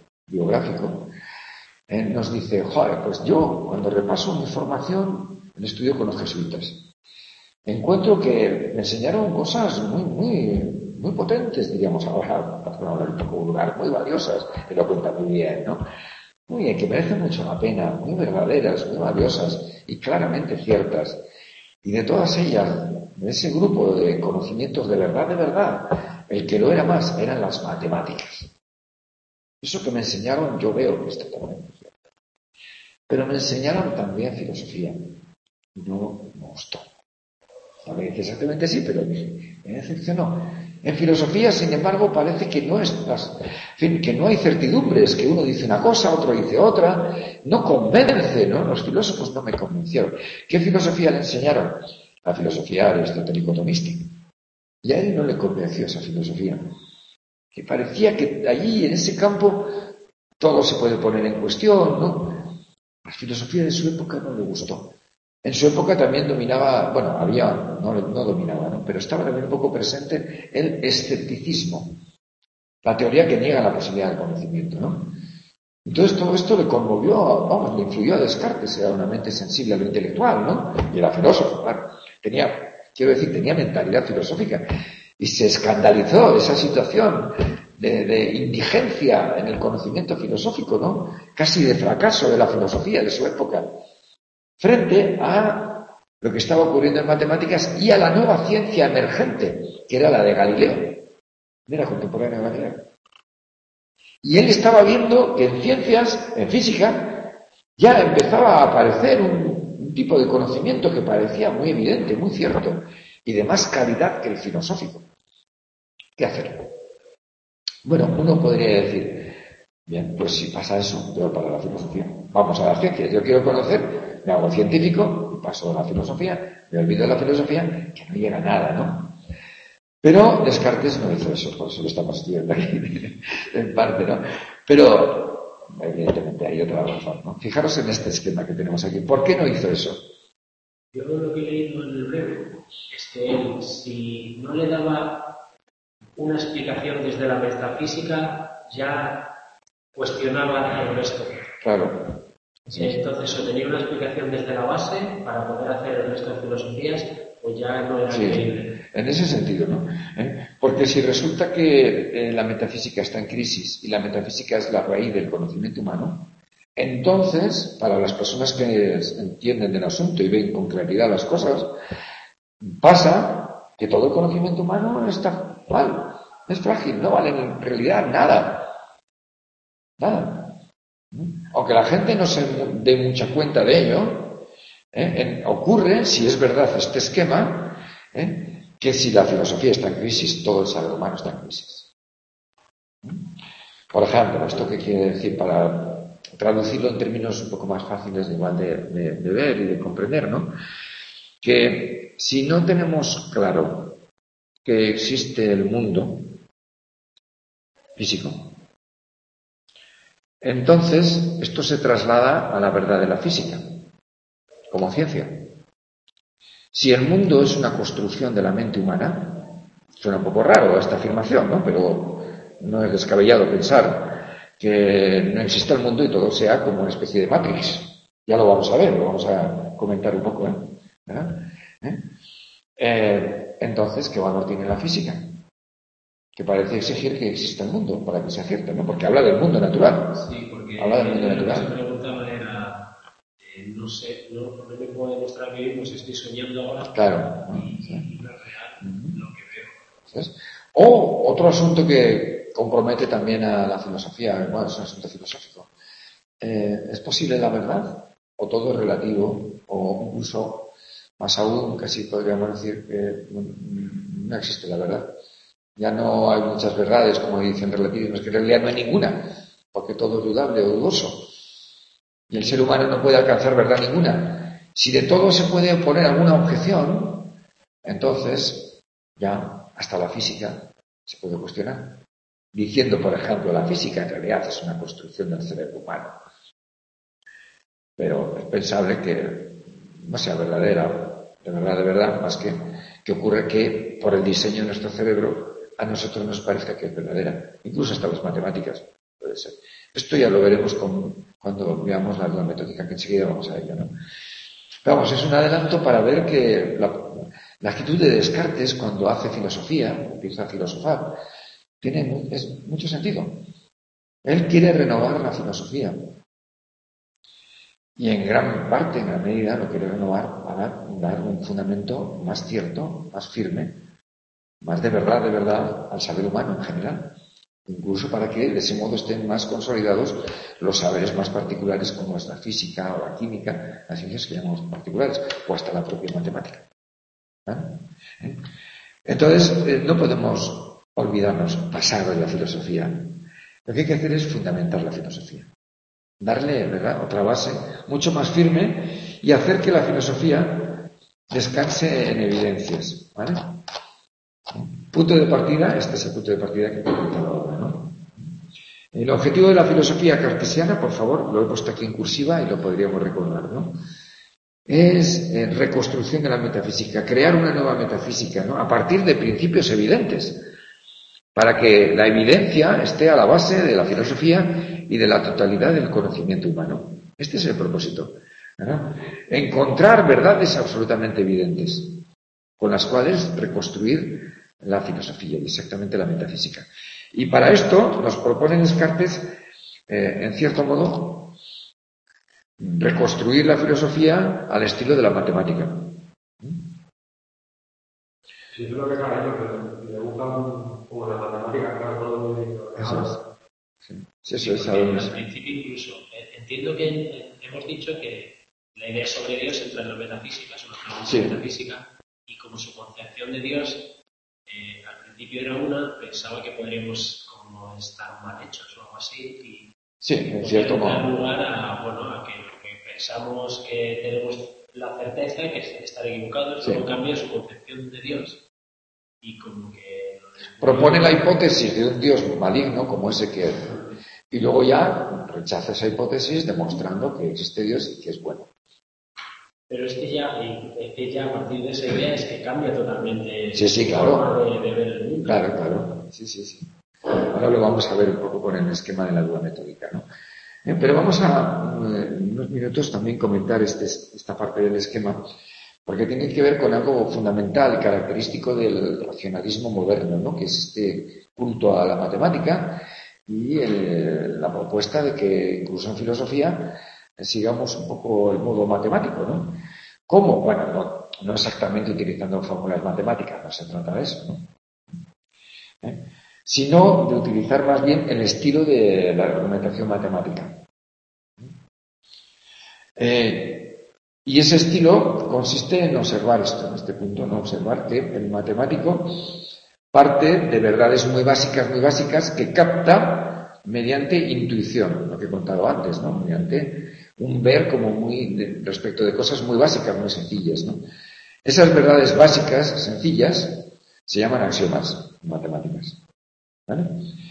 nos dice, joder, pues yo cuando repaso mi formación en estudio con los jesuitas, encuentro que me enseñaron cosas muy potentes, diríamos ahora, para hablar un poco vulgar, muy valiosas, que lo cuenta muy bien, ¿no? Muy bien, que merecen mucho la pena, muy verdaderas, muy valiosas y claramente ciertas. Y de todas ellas, de ese grupo de conocimientos de verdad, el que lo era más eran las matemáticas. Eso que me enseñaron, yo veo que está totalmente cierto. Pero me enseñaron también filosofía. Y no me gustó. A ver, exactamente sí, pero me decepcionó. En filosofía, sin embargo, parece que que no hay certidumbres, que uno dice una cosa, otro dice otra, no convence, ¿no? Los filósofos no me convencieron. ¿Qué filosofía le enseñaron? La filosofía aristotélico-tomística. Y a él no le convenció esa filosofía. Que parecía que allí, en ese campo, todo se puede poner en cuestión, ¿no? La filosofía de su época no le gustó. En su época también dominaba, no dominaba, ¿no? Pero estaba también un poco presente el escepticismo, la teoría que niega la posibilidad del conocimiento, ¿no? Entonces todo esto le conmovió, le influyó a Descartes, era una mente sensible a lo intelectual, ¿no? Y era filósofo, claro. Tenía mentalidad filosófica. Y se escandalizó de esa situación de indigencia en el conocimiento filosófico, ¿no? Casi de fracaso de la filosofía de su época, frente a lo que estaba ocurriendo en matemáticas y a la nueva ciencia emergente, que era la de Galileo. Era contemporáneo de Galileo. Y él estaba viendo que en ciencias, en física, ya empezaba a aparecer un tipo de conocimiento que parecía muy evidente, muy cierto, y de más calidad que el filosófico. ¿Qué hacer? Bueno, uno podría decir, bien, pues si pasa eso, pero para la filosofía. Vamos a la ciencia. Yo quiero conocer, me hago científico, paso a la filosofía, me olvido de la filosofía, que no llega a nada, ¿no? Pero Descartes no hizo eso, por eso lo estamos estudiando aquí, en parte, ¿no? Pero, evidentemente, hay otra razón, ¿no? Fijaros en este esquema que tenemos aquí. ¿Por qué no hizo eso? Yo lo que he leído en el breve es que él, si no le daba una explicación desde la metafísica, ya cuestionaba el resto. Claro. Sí. Entonces, o tenía una explicación desde la base para poder hacer el resto de filosofías, pues ya no era creíble. En ese sentido, ¿no? Porque si resulta que la metafísica está en crisis y la metafísica es la raíz del conocimiento humano, entonces, para las personas que entienden del asunto y ven con claridad las cosas, pasa que todo el conocimiento humano está mal, es frágil, no vale en realidad nada. Nada. Aunque la gente no se dé mucha cuenta de ello, ocurre, si es verdad este esquema, que si la filosofía está en crisis, todo el saber humano está en crisis. Por ejemplo, ¿esto qué quiere decir? Para traducirlo en términos un poco más fáciles igual de ver y de comprender, ¿no? Que si no tenemos claro que existe el mundo físico, entonces esto se traslada a la verdad de la física, como ciencia. Si el mundo es una construcción de la mente humana, suena un poco raro esta afirmación, ¿no? Pero no es descabellado pensar que no existe el mundo y todo sea como una especie de Matrix. Ya lo vamos a ver, lo vamos a comentar un poco, ¿verdad? Entonces, ¿qué valor tiene la física? Que parece exigir que exista el mundo para que sea cierto, ¿no? Porque habla del mundo natural. Sí, porque habla del mundo natural. se preguntaba era, no sé, no me puedo demostrar que mismo si estoy soñando ahora. Claro. Y no es real lo que veo. ¿Sabes? O otro asunto que compromete también a la filosofía, bueno, es un asunto filosófico. ¿Es posible la verdad? ¿O todo es relativo? O incluso, más aún, casi podríamos decir que no existe la verdad. Ya no hay muchas verdades, como dicen relativismo, es que en realidad no hay ninguna, porque todo es dudable o dudoso. Y el ser humano no puede alcanzar verdad ninguna. Si de todo se puede poner alguna objeción, entonces ya hasta la física se puede cuestionar. Diciendo, por ejemplo, la física en realidad es una construcción del cerebro humano. Pero es pensable que no sea verdadera, de verdad, más que ocurre que por el diseño de nuestro cerebro a nosotros nos parezca que es verdadera. Incluso hasta las matemáticas puede ser. Esto ya lo veremos cuando veamos la metódica, que enseguida vamos a ello, ¿no? Pero vamos, es un adelanto para ver que la actitud de Descartes cuando hace filosofía, empieza a filosofar, tiene mucho sentido. Él quiere renovar la filosofía. Y en gran parte, en gran medida, lo quiere renovar para dar un fundamento más cierto, más firme, más de verdad al saber humano en general. Incluso para que de ese modo estén más consolidados los saberes más particulares como es la física o la química, las ciencias que llamamos particulares, o hasta la propia matemática. ¿Vale? Entonces, no podemos olvidarnos, pasar de la filosofía. Lo que hay que hacer es fundamentar la filosofía. Darle, ¿verdad?, otra base mucho más firme y hacer que la filosofía descanse en evidencias. ¿Vale? Punto de partida, este es el punto de partida que he comentado ahora, ¿no? El objetivo de la filosofía cartesiana, por favor, lo he puesto aquí en cursiva y lo podríamos recordar, ¿no? Es reconstrucción de la metafísica, crear una nueva metafísica, ¿no? A partir de principios evidentes, para que la evidencia esté a la base de la filosofía y de la totalidad del conocimiento humano. Este es el propósito, ¿no? Encontrar verdades absolutamente evidentes, con las cuales reconstruir la filosofía y exactamente la metafísica. Y para esto nos propone Descartes, en cierto modo, reconstruir la filosofía al estilo de la matemática. Sí, eso es lo que acaba de decir, que le buscan como la matemática, claro, todo muy bien. Eso es. Sí. Sí, eso es, porque sabemos. al principio incluso entiendo que hemos dicho que la idea sobre Dios entra en la metafísica, es una pregunta Sí. metafísica, y como su concepción de Dios al principio era una, pensaba que podríamos como estar mal hechos o algo así, Sí, y en cierto poder dar modo. lugar a que lo que pensamos que tenemos la certeza de que estar equivocados, Sí. luego cambia su concepción de Dios y como que lo descubrió. Propone la hipótesis de un Dios maligno como ese que es. Y luego ya rechaza esa hipótesis demostrando que existe Dios y que es bueno. Pero es que ya a partir de esa idea es que cambia totalmente Sí, su claro. forma de ver el mundo. Claro. Sí. Ahora lo vamos a ver un poco con el esquema de la duda metódica, ¿no? Pero vamos a, en unos minutos, también comentar esta parte del esquema, porque tiene que ver con algo fundamental y característico del racionalismo moderno, ¿no? Que es este culto a la matemática y la propuesta de que incluso en filosofía sigamos un poco el modo matemático, ¿no? ¿Cómo? Bueno, no exactamente utilizando fórmulas matemáticas, no se trata de eso, ¿no? Sino de utilizar más bien el estilo de la argumentación matemática. Y ese estilo consiste en observar esto, en este punto, ¿no? Observar que el matemático parte de verdades muy básicas que capta mediante intuición, lo que he contado antes, ¿no? Mediante un ver como respecto de cosas muy básicas, muy sencillas, ¿no? Esas verdades básicas, sencillas, se llaman axiomas en matemáticas, ¿vale?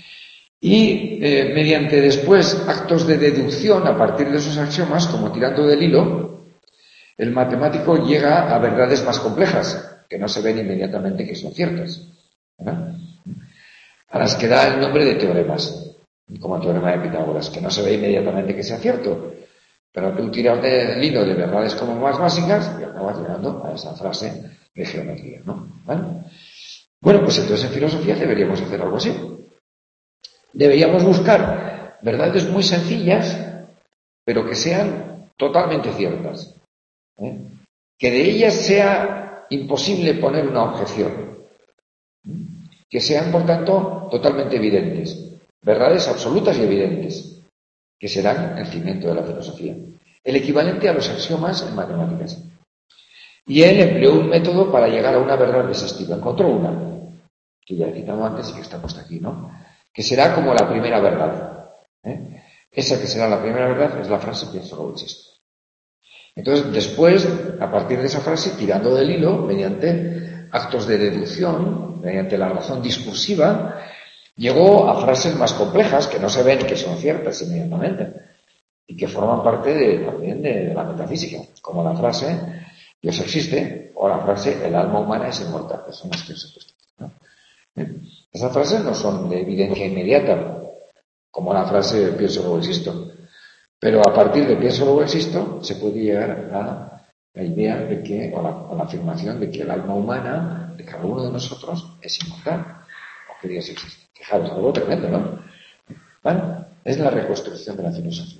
Y mediante después actos de deducción a partir de esos axiomas, como tirando del hilo, el matemático llega a verdades más complejas, que no se ven inmediatamente que son ciertas, ¿verdad? A las que da el nombre de teoremas, como el teorema de Pitágoras, que no se ve inmediatamente que sea cierto, pero tú tiras del hilo de verdades como más básicas y acabas llegando a esa frase de geometría, ¿no? ¿Vale? Bueno, pues entonces en filosofía deberíamos hacer algo así. Deberíamos buscar verdades muy sencillas, pero que sean totalmente ciertas, ¿eh? Que de ellas sea imposible poner una objeción, que sean, por tanto, totalmente evidentes, verdades absolutas y evidentes, que serán el cimiento de la filosofía, el equivalente a los axiomas en matemáticas. Y él empleó un método para llegar a una verdad de ese estilo. Encontró una, que ya he citado antes y que está puesta aquí, ¿no? Que será como la primera verdad, ¿eh? Esa que será la primera verdad es la frase pienso luego existo. Entonces, después, a partir de esa frase, tirando del hilo, mediante actos de deducción, mediante la razón discursiva, llegó a frases más complejas que no se ven que son ciertas inmediatamente y que forman parte también de la metafísica, como la frase Dios existe o la frase el alma humana es inmortal, que son las que os he puesto, ¿no? Esas frases no son de evidencia inmediata, como la frase pienso luego existo. Pero a partir de pienso luego existo, se puede llegar a la idea de que, o la afirmación de que el alma humana de cada uno de nosotros es inmortal, o que Dios existe. Fijaros, algo tremendo, ¿no? ¿Vale? Es la reconstrucción de la filosofía.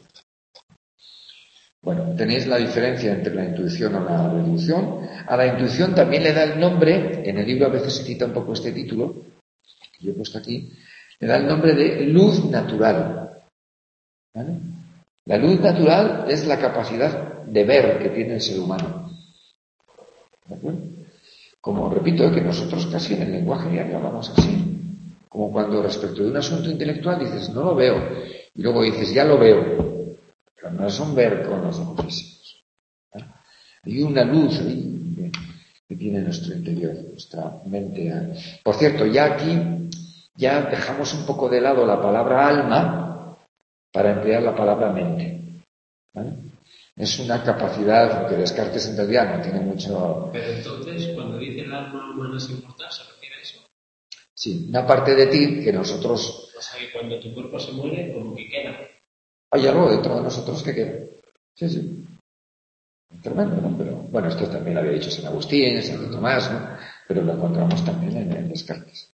Bueno, tenéis la diferencia entre la intuición o la deducción. A la intuición también le da el nombre, en el libro a veces se cita un poco este título, que yo he puesto aquí, le da el nombre de luz natural. ¿Vale? La luz natural es la capacidad de ver que tiene el ser humano. ¿De acuerdo? Como repito, que nosotros casi en el lenguaje diario hablamos así. Como cuando respecto de un asunto intelectual dices, no lo veo. Y luego dices, ya lo veo. Pero no es un ver con los ojos físicos. ¿Vale? Hay una luz ahí que tiene nuestro interior, nuestra mente. Por cierto, ya aquí ya dejamos un poco de lado la palabra alma para emplear la palabra mente. ¿Vale? Es una capacidad que Descartes en realidad no tiene mucho... Pero entonces, cuando dice el alma humana es inmortal, ¿se refiere a eso? Sí, una parte de ti que nosotros... O sea, que cuando tu cuerpo se muere, como que queda. Hay algo dentro de nosotros que queda. Sí. Tremendo, ¿no? Pero bueno, esto también lo había dicho San Agustín, Santo Tomás, ¿no? Pero lo encontramos también en Descartes.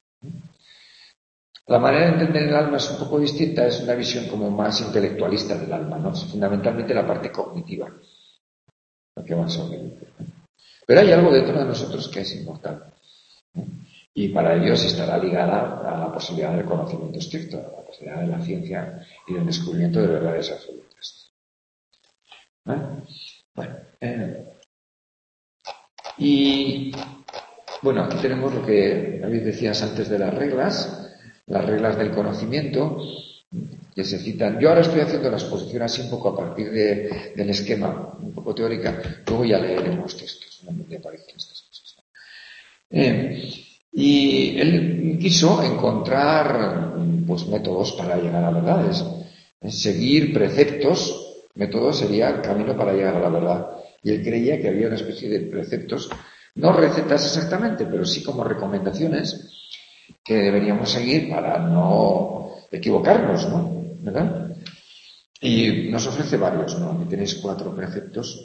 La manera de entender el alma es un poco distinta, es una visión como más intelectualista del alma, ¿no? Es fundamentalmente la parte cognitiva, lo que va sobre él. Pero hay algo dentro de nosotros que es inmortal. Y para ellos estará ligada a la posibilidad del conocimiento estricto, a la posibilidad de la ciencia y del descubrimiento de verdades absolutas. Bueno, y bueno, aquí tenemos lo que David decías antes de las reglas del conocimiento, que se citan. Yo ahora estoy haciendo la exposición así un poco a partir del esquema, un poco teórica, luego ya leeremos textos, solamente aparecen estas cosas. Y él quiso encontrar pues métodos para llegar a verdades, seguir preceptos. Método sería el camino para llegar a la verdad. Y él creía que había una especie de preceptos, no recetas exactamente, pero sí como recomendaciones que deberíamos seguir para no equivocarnos, ¿no? ¿Verdad? Y nos ofrece varios, ¿no? Aquí tenéis 4 preceptos.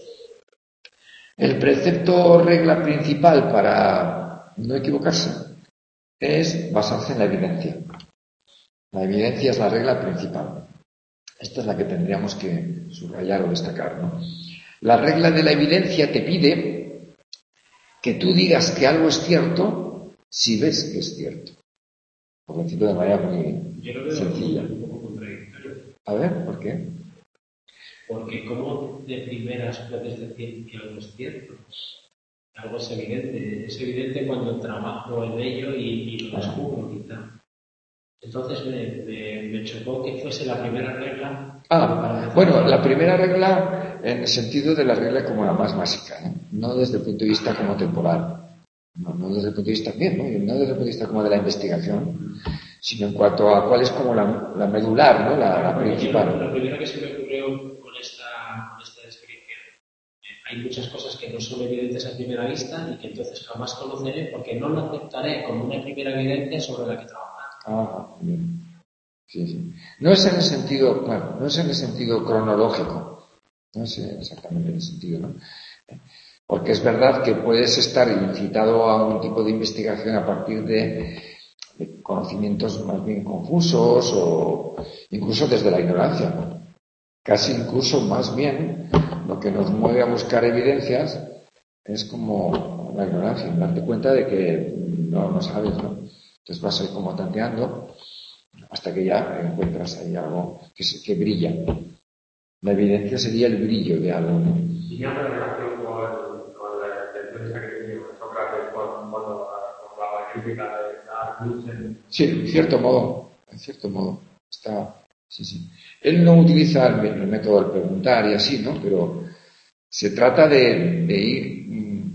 El precepto regla principal para no equivocarse es basarse en la evidencia. La evidencia es la regla principal. Esta es la que tendríamos que subrayar o destacar, ¿no? La regla de la evidencia te pide que tú digas que algo es cierto si ves que es cierto. Por decirlo de manera muy sencilla. Un poco contradictorio. A ver, ¿por qué? Porque ¿cómo de primeras puedes decir que algo es cierto? Algo es evidente. Es evidente cuando trabajo en ello y lo descubro, quizá. Entonces me chocó que fuese la primera regla. Bueno, la primera regla en el sentido de la regla como la más básica, no desde el punto de vista como temporal, no desde el punto de vista bien, no desde el punto de vista como de la investigación, sino en cuanto a cuál es como la medular, ¿no? La principal. La primera que se me ocurrió con esta descripción, hay muchas cosas que no son evidentes a primera vista y que entonces jamás conoceré porque no lo aceptaré como una primera evidencia sobre la que trabajar. Bien. Sí. No es en el sentido, claro, no es en el sentido cronológico, no es exactamente en el sentido, ¿no? Porque es verdad que puedes estar incitado a un tipo de investigación a partir de conocimientos más bien confusos o incluso desde la ignorancia, ¿no? Casi incluso más bien lo que nos mueve a buscar evidencias es como la ignorancia, darte cuenta de que no sabes, ¿no? Entonces vas a ir como tanteando hasta que ya encuentras ahí algo que brilla. La evidencia sería el brillo de algo, ¿no? Y ya en relación con la defensa que tenía Sócrates cuando la crítica de la luz en... Sí, en cierto modo. Está, sí. Él no utiliza el método del preguntar y así, ¿no? Pero se trata de ir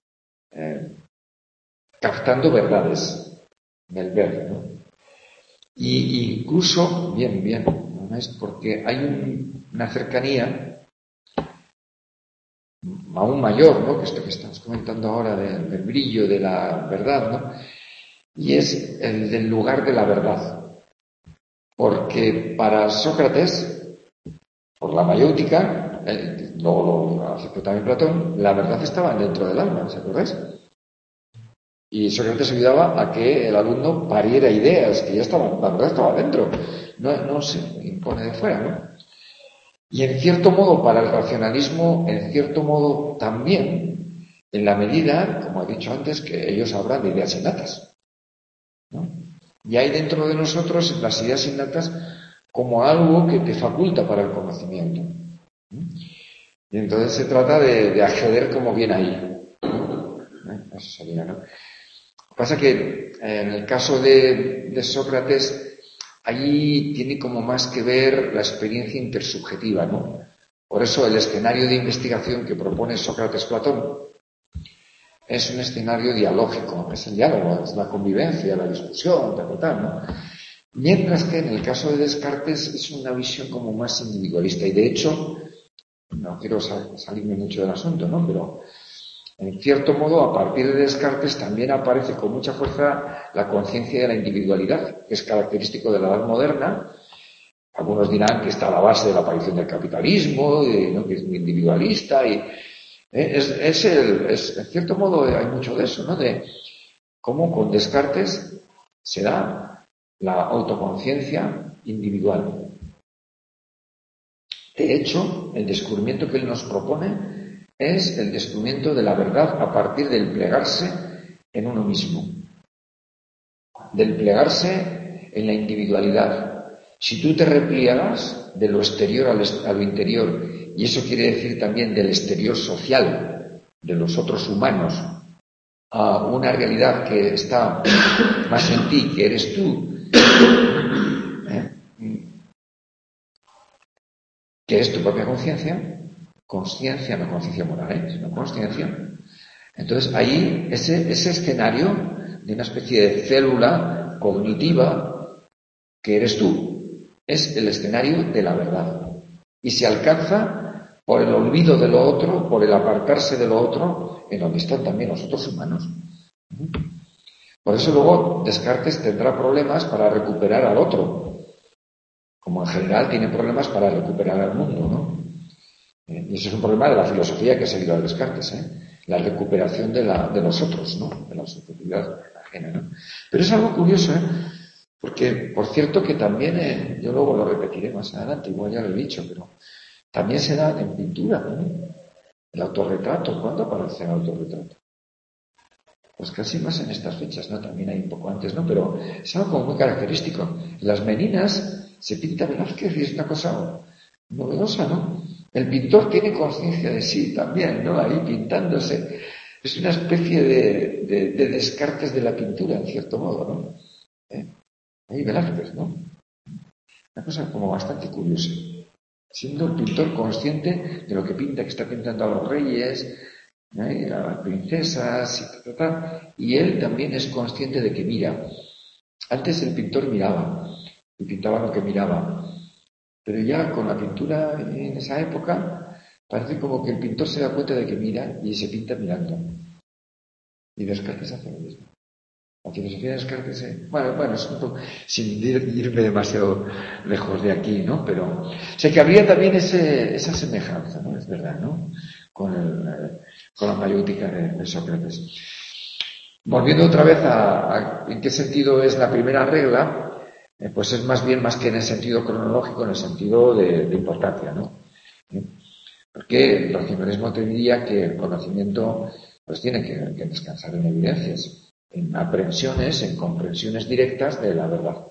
captando verdades en el ver, ¿no? Y incluso, bien, ¿no? Es porque hay una cercanía aún mayor, ¿no? Que esto que estamos comentando ahora del brillo de la verdad, ¿no? Y es el del lugar de la verdad. Porque para Sócrates, por la mayéutica, lo aceptó también Platón, la verdad estaba dentro del alma, ¿se acordáis? Y Sócrates ayudaba a que el alumno pariera ideas, que ya estaban, la verdad estaba dentro, no se impone de fuera, ¿no? Y en cierto modo, para el racionalismo, en cierto modo también, en la medida, como he dicho antes, que ellos hablan de ideas innatas, ¿no? Y hay dentro de nosotros las ideas innatas como algo que te faculta para el conocimiento. Y entonces se trata de acceder como bien ahí. Eso sería, ¿no? Lo que pasa que en el caso de Sócrates, allí tiene como más que ver la experiencia intersubjetiva, ¿no? Por eso el escenario de investigación que propone Sócrates-Platón es un escenario dialógico, es el diálogo, es la convivencia, la discusión, tal, ¿no? Mientras que en el caso de Descartes es una visión como más individualista y de hecho, no quiero salirme mucho del asunto, ¿no? Pero en cierto modo, a partir de Descartes también aparece con mucha fuerza la conciencia de la individualidad, que es característico de la edad moderna. Algunos dirán que está a la base de la aparición del capitalismo, ¿no? Que es muy individualista y en cierto modo hay mucho de eso, ¿no? De cómo con Descartes se da la autoconciencia individual. De hecho, el descubrimiento que él nos propone es el descubrimiento de la verdad a partir del plegarse en uno mismo. del plegarse en la individualidad. Si tú te repliegas de lo exterior a lo interior, y eso quiere decir también del exterior social, de los otros humanos, a una realidad que está más en ti, que eres tú, que es tu propia conciencia, no conciencia moral, sino conciencia. Entonces ahí ese escenario de una especie de célula cognitiva que eres tú, es el escenario de la verdad. Y se alcanza por el olvido de lo otro, por el apartarse de lo otro, en donde están también los otros humanos. Por eso luego Descartes tendrá problemas para recuperar al otro, como en general tiene problemas para recuperar al mundo, ¿no? Y eso es un problema de la filosofía que ha seguido a Descartes, la recuperación de los otros, ¿no? De la subjetividad ajena, ¿no? Pero es algo curioso, porque, por cierto, que también, yo luego lo repetiré más adelante, igual ya lo he dicho, pero también se da en pintura, ¿no? El autorretrato. ¿Cuándo aparece el autorretrato? Pues casi más en estas fechas, ¿no? También hay un poco antes, ¿no? Pero es algo como muy característico. En las Meninas se pinta Velázquez y es una cosa novedosa, ¿no? El pintor tiene conciencia de sí también, ¿no? Ahí pintándose. Es una especie de Descartes de la pintura, en cierto modo, ¿no? Ahí Velázquez, ¿no? Una cosa como bastante curiosa. Siendo el pintor consciente de lo que pinta, que está pintando a los reyes, a las princesas, y él también es consciente de que mira. Antes el pintor miraba, y pintaba lo que miraba. Pero ya con la pintura en esa época, parece como que el pintor se da cuenta de que mira y se pinta mirando. Y Descartes hace lo mismo. La filosofía de Descartes, bueno, es un poco, sin irme demasiado lejos de aquí, ¿no? Pero sé que habría también esa semejanza, ¿no? Es verdad, ¿no? Con la mayéutica de Sócrates. Volviendo otra vez a en qué sentido es la primera regla, pues es más bien más que en el sentido cronológico, en el sentido de importancia, ¿no? Porque el racionalismo te diría que el conocimiento pues tiene que descansar en evidencias, en aprehensiones, en comprensiones directas de la verdad.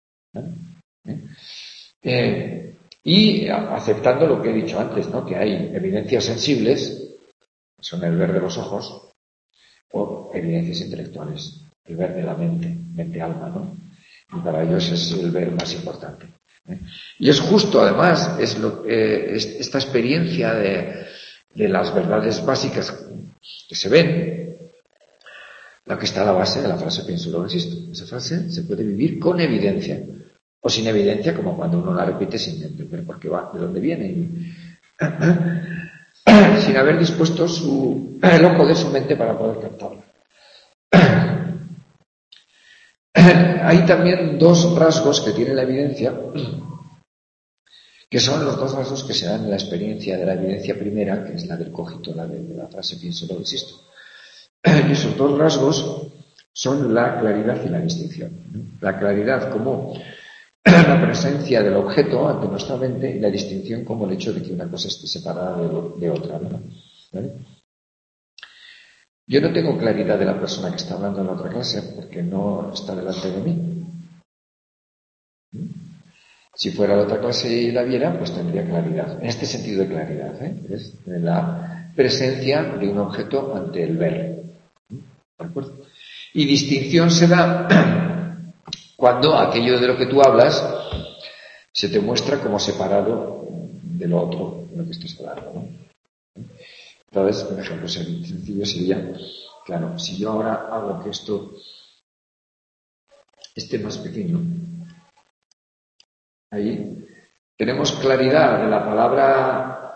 Y aceptando lo que he dicho antes, ¿no? Que hay evidencias sensibles, que son el ver de los ojos, o evidencias intelectuales, el ver de la mente-alma, ¿no? Y para ellos es el ver más importante. Y es justo, además, esta experiencia de las verdades básicas que se ven, la que está a la base de la frase pienso y luego existo. Esa frase se puede vivir con evidencia, o sin evidencia, como cuando uno la repite sin entender por qué va, de dónde viene, y sin haber dispuesto el ojo de su mente para poder captarla. Hay también dos rasgos que tiene la evidencia, que son los dos rasgos que se dan en la experiencia de la evidencia primera, que es la del cogito, la de la frase pienso y luego existo. Y esos dos rasgos son la claridad y la distinción. La claridad como la presencia del objeto ante nuestra mente y la distinción como el hecho de que una cosa esté separada de otra, ¿no? ¿Vale? Yo no tengo claridad de la persona que está hablando en la otra clase porque no está delante de mí. Si fuera la otra clase y la viera, pues tendría claridad. En este sentido de claridad, es de la presencia de un objeto ante el ver. ¿De acuerdo? Y distinción se da cuando aquello de lo que tú hablas se te muestra como separado de lo otro de lo que estás hablando, ¿no? Entonces, un ejemplo sencillo sería, claro, si yo ahora hago que esto esté más pequeño, ahí tenemos claridad de la palabra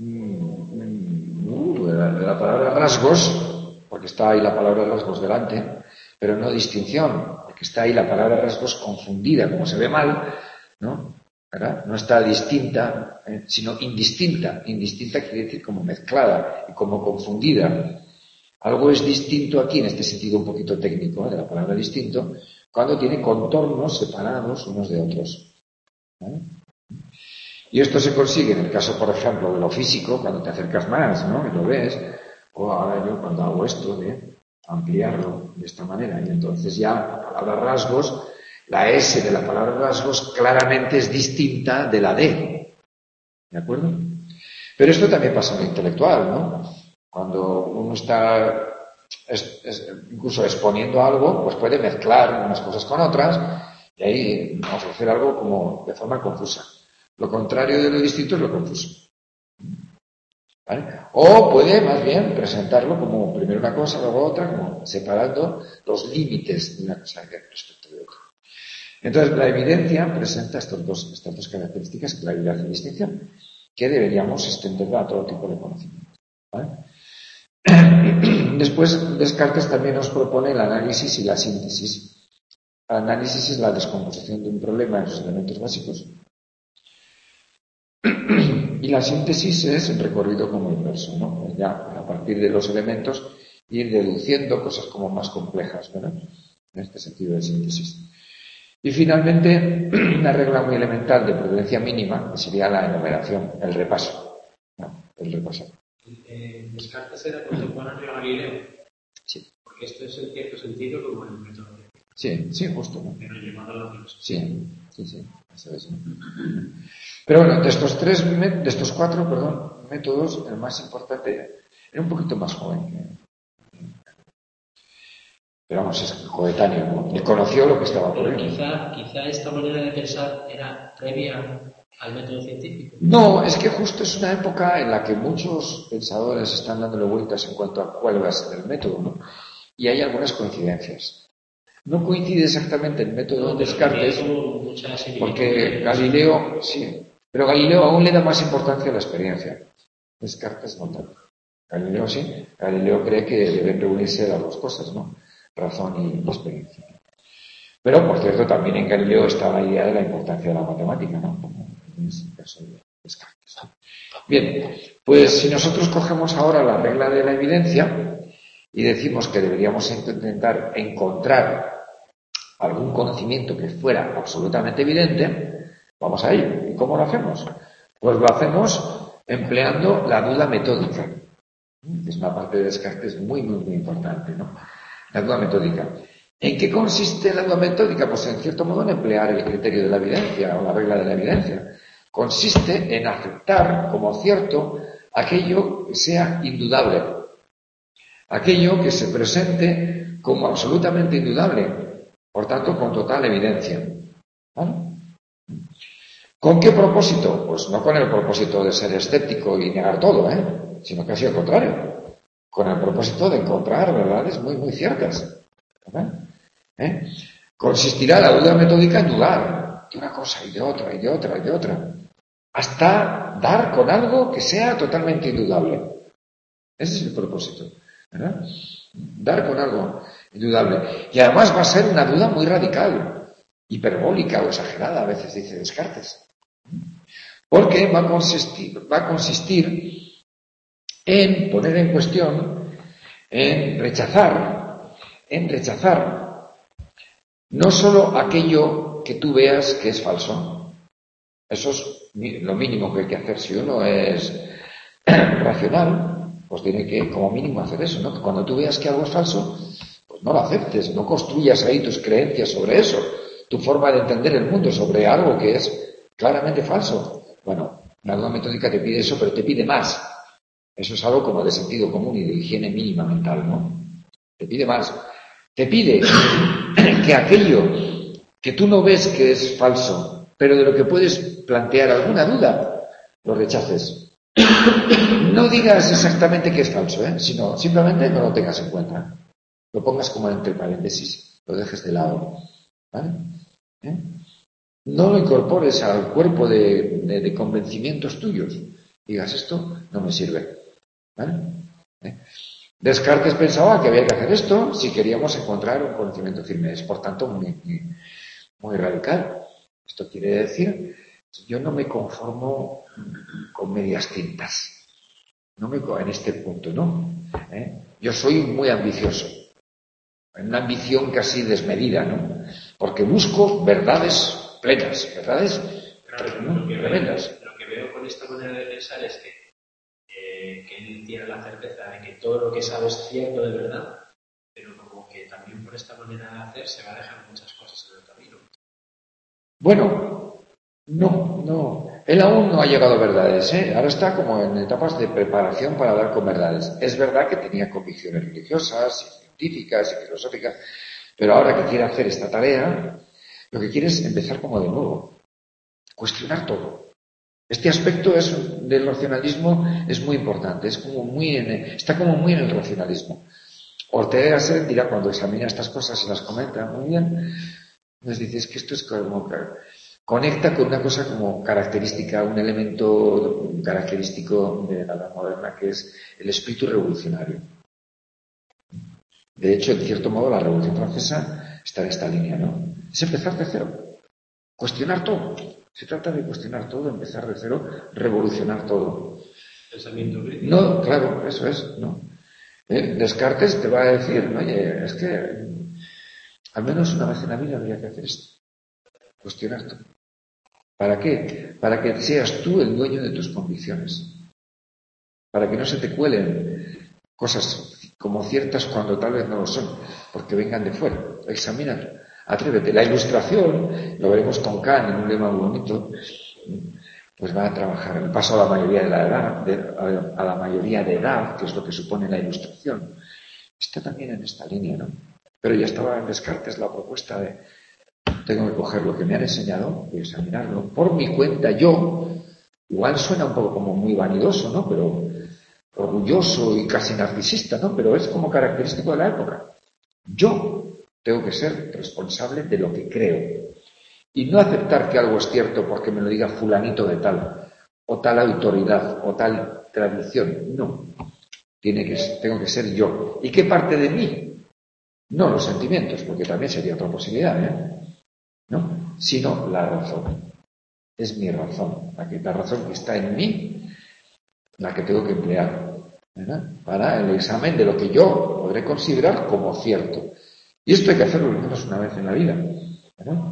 rasgos, porque está ahí la palabra rasgos delante, pero no distinción, porque está ahí la palabra rasgos confundida, como se ve mal, ¿no? ¿Verdad? No está distinta, sino indistinta. Indistinta quiere decir como mezclada y como confundida. Algo es distinto aquí, en este sentido un poquito técnico, de la palabra distinto, cuando tiene contornos separados unos de otros. ¿Vale? Y esto se consigue en el caso, por ejemplo, de lo físico, cuando te acercas más, ¿no? Y lo ves. O ahora yo cuando hago esto, ampliarlo de esta manera. Y entonces ya la palabra rasgos, la S de la palabra rasgos claramente es distinta de la D. ¿De acuerdo? Pero esto también pasa en lo intelectual, ¿no? Cuando uno está incluso exponiendo algo, pues puede mezclar unas cosas con otras y ahí ofrecer algo como de forma confusa. Lo contrario de lo distinto es lo confuso. ¿Vale? O puede más bien presentarlo como primero una cosa, luego otra, como separando los límites de una cosa respecto de otra. Entonces, la evidencia presenta estas dos características, claridad y distinción, que deberíamos extenderla a todo tipo de conocimiento. ¿Vale? Después, Descartes también nos propone el análisis y la síntesis. El análisis es la descomposición de un problema en sus elementos básicos. Y la síntesis es el recorrido como inverso, ¿no? Ya a partir de los elementos ir deduciendo cosas como más complejas, ¿verdad? En este sentido de síntesis. Y finalmente, una regla muy elemental de prudencia mínima, que sería la enumeración, el repaso. ¿No? El repaso. Descartes era contemporáneo a Galileo. Sí. Porque esto es en cierto sentido como el método. Sí, justo, ¿no? Pero llevado a la filosofía. Sí, eso es, ¿no? Pero bueno, de estos cuatro métodos, el más importante era un poquito más joven. Pero vamos, es coetáneo, ¿no? Y conoció lo que estaba por él. Quizá esta manera de pensar era previa al método científico. No, es que justo es una época en la que muchos pensadores están dándole vueltas en cuanto a cuál va a ser el método, ¿no? Y hay algunas coincidencias. No coincide exactamente el método de Descartes, porque Galileo, sí, pero Galileo aún le da más importancia a la experiencia. Descartes no tanto. Galileo sí, Galileo cree que deben reunirse las dos cosas, ¿no? Razón y experiencia. Pero, por cierto, también en Galileo está la idea de la importancia de la matemática, ¿no? Como en ese caso de Descartes. Bien, pues si nosotros cogemos ahora la regla de la evidencia y decimos que deberíamos intentar encontrar algún conocimiento que fuera absolutamente evidente, vamos a ello. ¿Y cómo lo hacemos? Pues lo hacemos empleando la duda metódica. Es una parte de Descartes muy importante, ¿no? La duda metódica. ¿En qué consiste la duda metódica? Pues en cierto modo en emplear el criterio de la evidencia o la regla de la evidencia. Consiste en aceptar como cierto aquello que sea indudable, aquello que se presente como absolutamente indudable, por tanto con total evidencia. ¿Vale? ¿Con qué propósito? Pues no con el propósito de ser escéptico y negar todo, sino casi al contrario, con el propósito de encontrar verdades muy ciertas. Consistirá la duda metódica en dudar de una cosa y de otra y de otra y de otra, hasta dar con algo que sea totalmente indudable. Ese es el propósito, ¿verdad? Dar con algo indudable. Y además va a ser una duda muy radical, hiperbólica o exagerada, a veces dice Descartes. Porque va a consistir en poner en cuestión, en rechazar no solo aquello que tú veas que es falso. Eso es lo mínimo que hay que hacer. Si uno es racional, pues tiene que como mínimo hacer eso, ¿no? Que cuando tú veas que algo es falso, pues no lo aceptes, no construyas ahí tus creencias sobre eso, tu forma de entender el mundo sobre algo que es claramente falso. Bueno, la duda metódica te pide eso, pero te pide más. Eso es algo como de sentido común y de higiene mínima mental, ¿no? Te pide más. Te pide que aquello que tú no ves que es falso, pero de lo que puedes plantear alguna duda, lo rechaces. No digas exactamente que es falso, sino simplemente no lo tengas en cuenta. Lo pongas como entre paréntesis, lo dejes de lado. ¿Vale? No lo incorpores al cuerpo de convencimientos tuyos. Digas, esto no me sirve. ¿Vale? Descartes pensaba que había que hacer esto si queríamos encontrar un conocimiento firme. Es, por tanto, muy radical. Esto quiere decir, yo no me conformo con medias tintas. En este punto, ¿no? Yo soy muy ambicioso. Una ambición casi desmedida, ¿no? Porque busco verdades plenas, verdades tremendas. Lo que veo con esta manera de pensar es que él tiene la certeza de que todo lo que sabe es cierto de verdad, por esta manera de hacer se va a dejar muchas cosas en el camino. Bueno, no. Él aún no ha llegado a verdades, ¿eh? Ahora está como en etapas de preparación para dar con verdades. Es verdad que tenía convicciones religiosas, y científicas y filosóficas, pero ahora que quiere hacer esta tarea, lo que quiere es empezar como de nuevo, cuestionar todo. Este aspecto del racionalismo es muy importante, está como muy en el racionalismo. Ortega y Gasset dirá, cuando examina estas cosas y las comenta muy bien, nos dice, es que esto es como que conecta con una cosa como característica, un elemento característico de la edad moderna, que es el espíritu revolucionario. De hecho, en cierto modo, la Revolución Francesa está en esta línea, ¿no? Es empezar de cero, cuestionar todo. Se trata de cuestionar todo, empezar de cero, revolucionar todo. Pensamiento crítico. No, claro, eso es, ¿no? Descartes te va a decir, oye, es que al menos una vez en la vida habría que hacer esto, cuestionar todo. ¿Para qué? Para que seas tú el dueño de tus convicciones. Para que no se te cuelen cosas como ciertas cuando tal vez no lo son, porque vengan de fuera. Examínalo, atrévete. La ilustración, lo veremos con Kant en un lema muy bonito, pues va a trabajar el paso a la mayoría de la edad, a la mayoría de edad, que es lo que supone la ilustración. Está también en esta línea, ¿no? Pero ya estaba en Descartes la propuesta de tengo que coger lo que me han enseñado y examinarlo por mi cuenta yo. Igual suena un poco como muy vanidoso, ¿no? Pero orgulloso y casi narcisista, ¿no? Pero es como característico de la época. Yo tengo que ser responsable de lo que creo y no aceptar que algo es cierto porque me lo diga fulanito de tal o tal autoridad o tal tradición. No. Tengo que ser yo. ¿Y qué parte de mí? No los sentimientos, porque también sería otra posibilidad, ¿no? Sino la razón. Es mi razón, la razón que está en mí, la que tengo que emplear, ¿verdad? Para el examen de lo que yo podré considerar como cierto. Y esto hay que hacerlo al menos una vez en la vida, ¿verdad?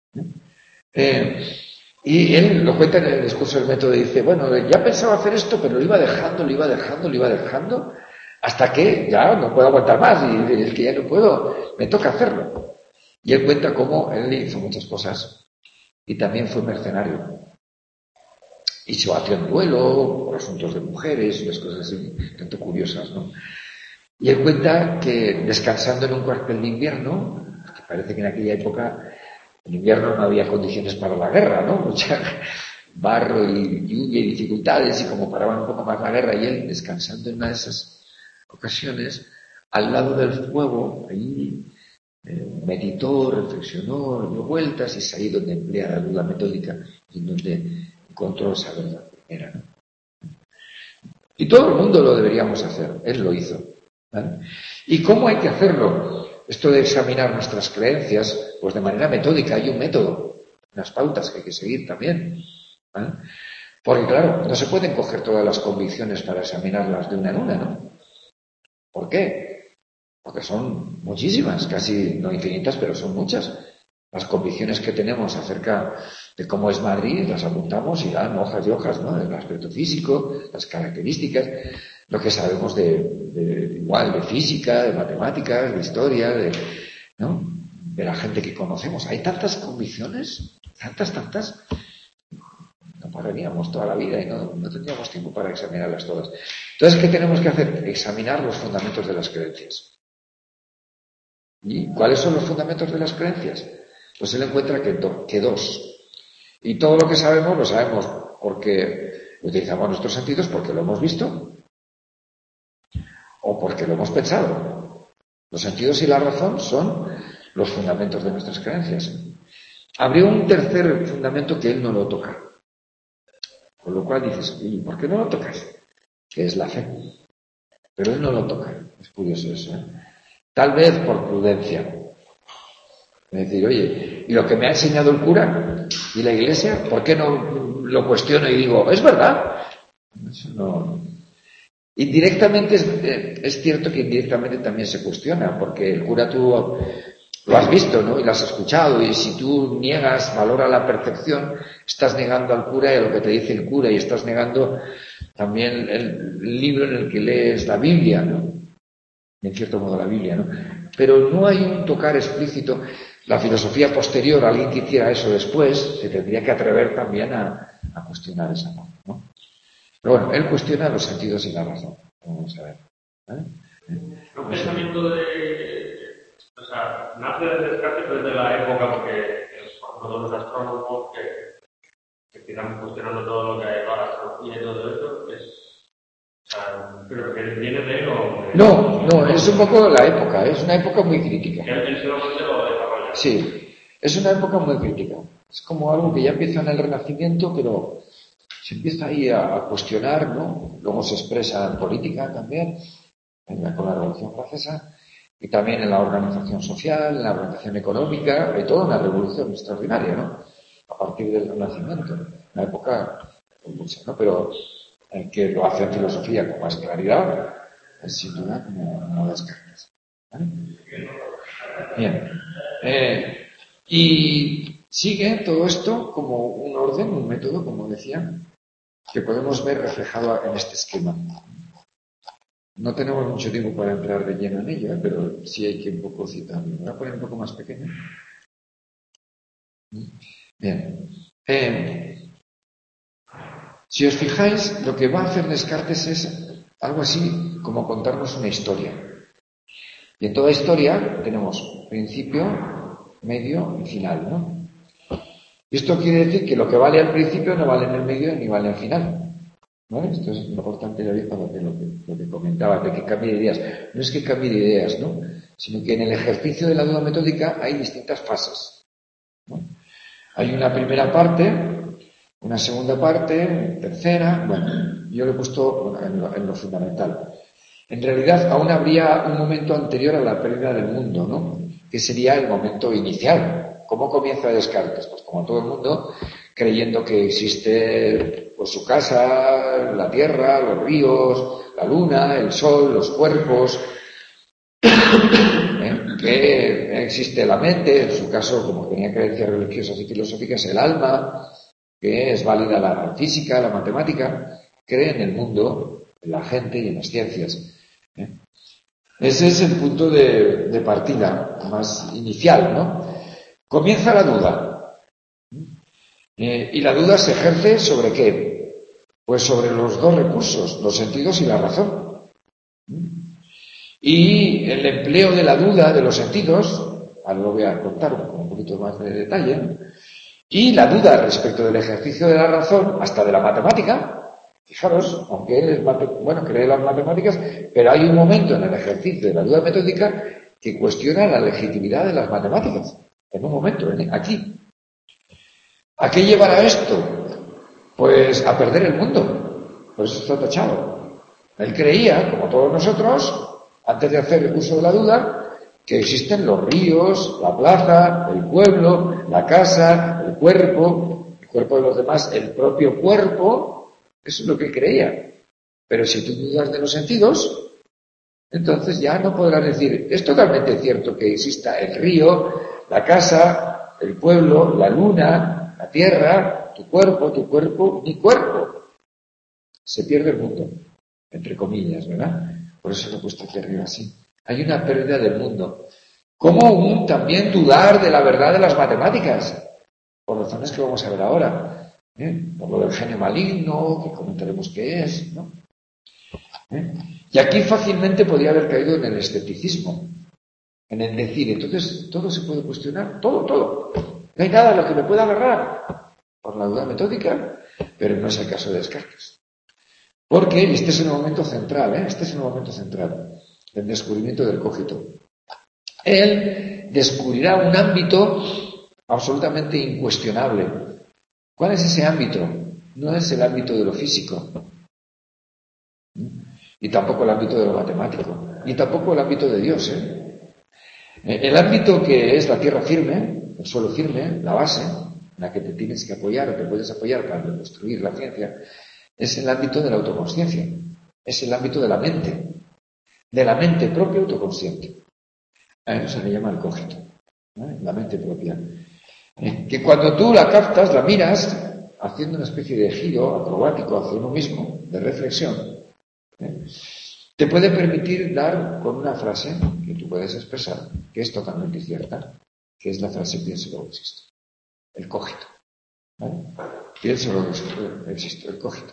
Y él lo cuenta en el discurso del método y dice, bueno, ya pensaba hacer esto, pero lo iba dejando, hasta que ya no puedo aguantar más y el que ya no puedo, me toca hacerlo. Y él cuenta cómo él hizo muchas cosas y también fue mercenario. Y se batió en duelo por asuntos de mujeres, unas cosas así, tanto curiosas, ¿no? Y él cuenta que descansando en un cuartel de invierno, que parece que en aquella época en invierno no había condiciones para la guerra, ¿no? Mucha barro y lluvia y dificultades, y como paraban un poco más la guerra, y él descansando en una de esas ocasiones, al lado del fuego, ahí meditó, reflexionó, dio vueltas y es ahí donde emplea la duda metódica y donde encontró esa verdad primera, ¿no? Y todo el mundo lo deberíamos hacer, él lo hizo, ¿vale? ¿Y cómo hay que hacerlo? Esto de examinar nuestras creencias, pues de manera metódica, hay un método, unas pautas que hay que seguir también, ¿vale? Porque claro, no se pueden coger todas las convicciones para examinarlas de una en una, ¿no? ¿Por qué? Porque son muchísimas, casi no infinitas, pero son muchas. Las convicciones que tenemos acerca de cómo es Madrid, las apuntamos y dan hojas y hojas, ¿no? El aspecto físico, las características, lo que sabemos de física, de matemáticas, de historia, ¿no? De la gente que conocemos. Hay tantas convicciones, tantas, no pararíamos toda la vida y no tendríamos tiempo para examinarlas todas. Entonces, ¿qué tenemos que hacer? Examinar los fundamentos de las creencias. ¿Y cuáles son los fundamentos de las creencias? Pues él encuentra que dos. Y todo lo que sabemos lo sabemos porque utilizamos nuestros sentidos, porque lo hemos visto o porque lo hemos pensado. Los sentidos y la razón son los fundamentos de nuestras creencias. Habría un tercer fundamento que él no lo toca. Con lo cual dices, ¿y por qué no lo tocas? Que es la fe. Pero él no lo toca. Es curioso eso, ¿eh? Tal vez por prudencia. Es decir, oye, ¿y lo que me ha enseñado el cura y la iglesia? ¿Por qué no lo cuestiono y digo, es verdad? Eso no. Indirectamente es cierto que indirectamente también se cuestiona, porque el cura tú lo has visto, ¿no? Y lo has escuchado, y si tú niegas valor a la percepción, estás negando al cura y a lo que te dice el cura, y estás negando también el libro en el que lees la Biblia, ¿no? en cierto modo la Biblia, ¿no? Pero no hay un tocar explícito. La filosofía posterior, alguien que hiciera eso después, se tendría que atrever también a cuestionar esa parte, ¿no? Pero bueno, él cuestiona los sentidos y la razón. Vamos a ver. Un pensamiento o sea, nace desde Descartes desde la época, porque por ejemplo, los astrónomos que están cuestionando todo lo que hay para la astrología y todo eso, o sea, pero que viene de él o... No, es un poco la época, es una época muy crítica. Él solamente lo desarrolla. Sí, es una época muy crítica. Es como algo que ya empieza en el Renacimiento, pero se empieza ahí a cuestionar, ¿no? Luego se expresa en política también, con la Revolución Francesa, y también en la organización social, en la organización económica, hay toda una revolución extraordinaria, ¿no? A partir del Renacimiento, una época convulsa, ¿no? Pero que lo hace en filosofía con más claridad, es sin duda como Descartes. ¿Vale? Bien. Y sigue todo esto como un orden, un método, como decía, que podemos ver reflejado en este esquema. No tenemos mucho tiempo para entrar de lleno en ello, pero sí hay que un poco citarlo. Voy a poner un poco más pequeño. Bien. Si os fijáis, lo que va a hacer Descartes es algo así como contarnos una historia. Y en toda historia tenemos principio, medio y final, ¿no? Esto quiere decir que lo que vale al principio no vale en el medio ni vale al final. ¿Vale? Esto es importante lo que comentaba, de que cambie de ideas. No es que cambie de ideas, ¿no? Sino que en el ejercicio de la duda metódica hay distintas fases, ¿no? Hay una primera parte, una segunda parte, tercera. Bueno, yo lo he puesto en lo fundamental. En realidad aún habría un momento anterior a la pérdida del mundo, ¿no? Que sería el momento inicial. ¿Cómo comienza Descartes? Pues como todo el mundo, creyendo que existe pues su casa, la tierra, los ríos, la luna, el sol, los cuerpos, que existe la mente, en su caso, como tenía creencias religiosas y filosóficas, el alma, que es válida la física, la matemática, cree en el mundo, en la gente y en las ciencias. Ese es el punto de partida más inicial, ¿no? Comienza la duda. Y la duda se ejerce ¿sobre qué? Pues sobre los dos recursos, los sentidos y la razón. Y el empleo de la duda, de los sentidos, ahora lo voy a contar con un poquito más de detalle, y la duda respecto del ejercicio de la razón, hasta de la matemática. Fijaros, aunque él cree en las matemáticas, pero hay un momento en el ejercicio de la duda metódica que cuestiona la legitimidad de las matemáticas. En un momento, aquí. ¿A qué llevará esto? Pues a perder el mundo. Por eso está tachado. Él creía, como todos nosotros, antes de hacer uso de la duda, que existen los ríos, la plaza, el pueblo, la casa, el cuerpo de los demás, el propio cuerpo. Eso es lo que él creía. Pero si tú dudas de los sentidos, entonces ya no podrás decir, es totalmente cierto que exista el río, la casa, el pueblo, la luna, la tierra, tu cuerpo, mi cuerpo. Se pierde el mundo, entre comillas, ¿verdad? Por eso lo he puesto aquí arriba así. Hay una pérdida del mundo. ¿Cómo también dudar de la verdad de las matemáticas? Por razones que vamos a ver ahora. Por lo del genio maligno, que comentaremos qué es, ¿no? Y aquí fácilmente podría haber caído en el escepticismo, en el decir, entonces todo se puede cuestionar, todo. No hay nada a lo que me pueda agarrar por la duda metódica, pero no es el caso de Descartes. Porque este es el momento central, el descubrimiento del cogito. Él descubrirá un ámbito absolutamente incuestionable. ¿Cuál es ese ámbito? No es el ámbito de lo físico, y tampoco el ámbito de lo matemático, y tampoco el ámbito de Dios, El ámbito que es la tierra firme, el suelo firme, la base, en la que te tienes que apoyar o te puedes apoyar para construir la ciencia, es el ámbito de la autoconsciencia, es el ámbito de la mente propia autoconsciente. A eso se le llama el cogito, la mente propia. Que cuando tú la captas, la miras, haciendo una especie de giro acrobático hacia uno mismo, de reflexión, te puede permitir dar con una frase que tú puedes expresar, que es totalmente cierta, que es la frase pienso luego existo. El cogito. ¿Vale? Pienso luego existo, el cogito.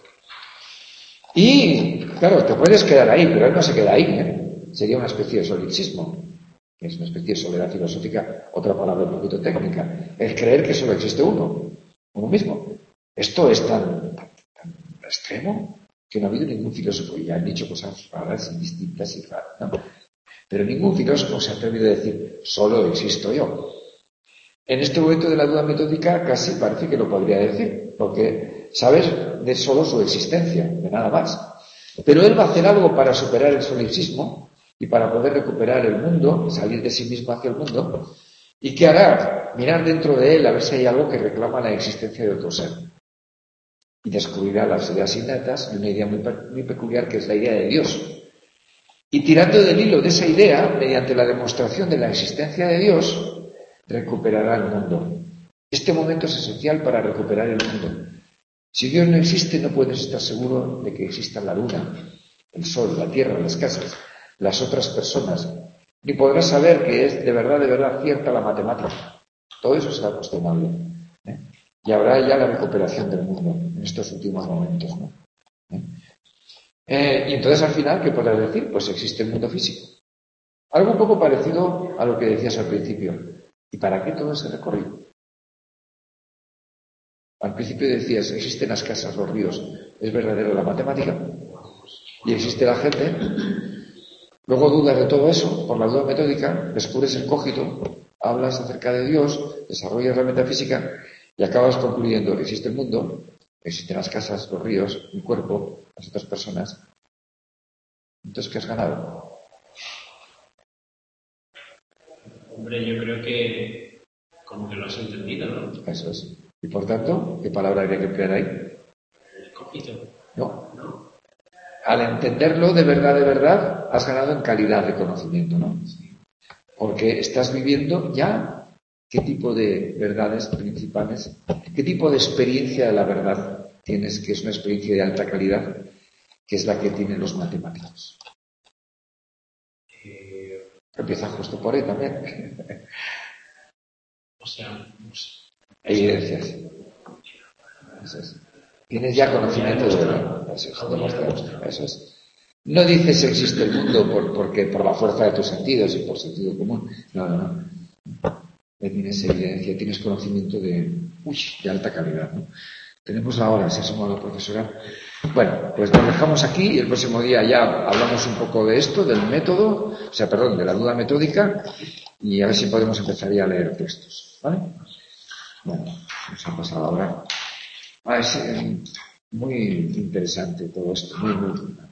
Y, claro, te puedes quedar ahí, pero él no se queda ahí, ¿eh? Sería una especie de solipsismo, que es una especie de soledad filosófica, otra palabra un poquito técnica. El creer que solo existe uno mismo. Esto es tan extremo que no ha habido ningún filósofo, y han dicho cosas raras y distintas y raras, ¿no? Pero ningún filósofo se ha atrevido a decir, solo existo yo. En este momento de la duda metódica casi parece que lo podría decir, porque sabes de solo su existencia, de nada más. Pero él va a hacer algo para superar el solipsismo y para poder recuperar el mundo, salir de sí mismo hacia el mundo. ¿Y qué hará? Mirar dentro de él a ver si hay algo que reclama la existencia de otro ser. Y descubrirá las ideas innatas y una idea muy peculiar que es la idea de Dios. Y tirando del hilo de esa idea, mediante la demostración de la existencia de Dios, recuperará el mundo. Este momento es esencial para recuperar el mundo. Si Dios no existe, no puedes estar seguro de que exista la luna, el sol, la tierra, las casas, las otras personas, ni podrás saber que es de verdad cierta la matemática. Todo eso será cuestionable. Y habrá ya la recuperación del mundo en estos últimos momentos, ¿no? Y entonces al final, ¿qué podrás decir? Pues existe el mundo físico. Algo un poco parecido a lo que decías al principio. ¿Y para qué todo ese recorrido? Al principio decías, existen las casas, los ríos. ¿Es verdadera la matemática? Y existe la gente. Luego dudas de todo eso, por la duda metódica, descubres el cogito, hablas acerca de Dios, desarrollas la metafísica y acabas concluyendo, existe el mundo, existen las casas, los ríos, el cuerpo, las otras personas. Entonces, ¿qué has ganado? Hombre, yo creo que como que lo has entendido, ¿no? Eso es. Y por tanto, ¿qué palabra habría que emplear ahí? El cogito. No. Al entenderlo de verdad, has ganado en calidad de conocimiento, ¿no? Porque estás viviendo ya qué tipo de verdades principales, qué tipo de experiencia de la verdad tienes, que es una experiencia de alta calidad, que es la que tienen los matemáticos. Empieza justo por ahí también. O sea, hay evidencias. Eso es. Tienes ya conocimiento de verdad. Eso es. No dices existe el mundo porque por la fuerza de tus sentidos y por sentido común. No. Tienes evidencia, tienes conocimiento de alta calidad, ¿no? Tenemos la hora, se ha sumado la profesora. Bueno, pues nos dejamos aquí y el próximo día ya hablamos un poco de esto, del método, de la duda metódica, y a ver si podemos empezar ya a leer textos, ¿vale? Bueno, nos ha pasado ahora. Es muy interesante todo esto, muy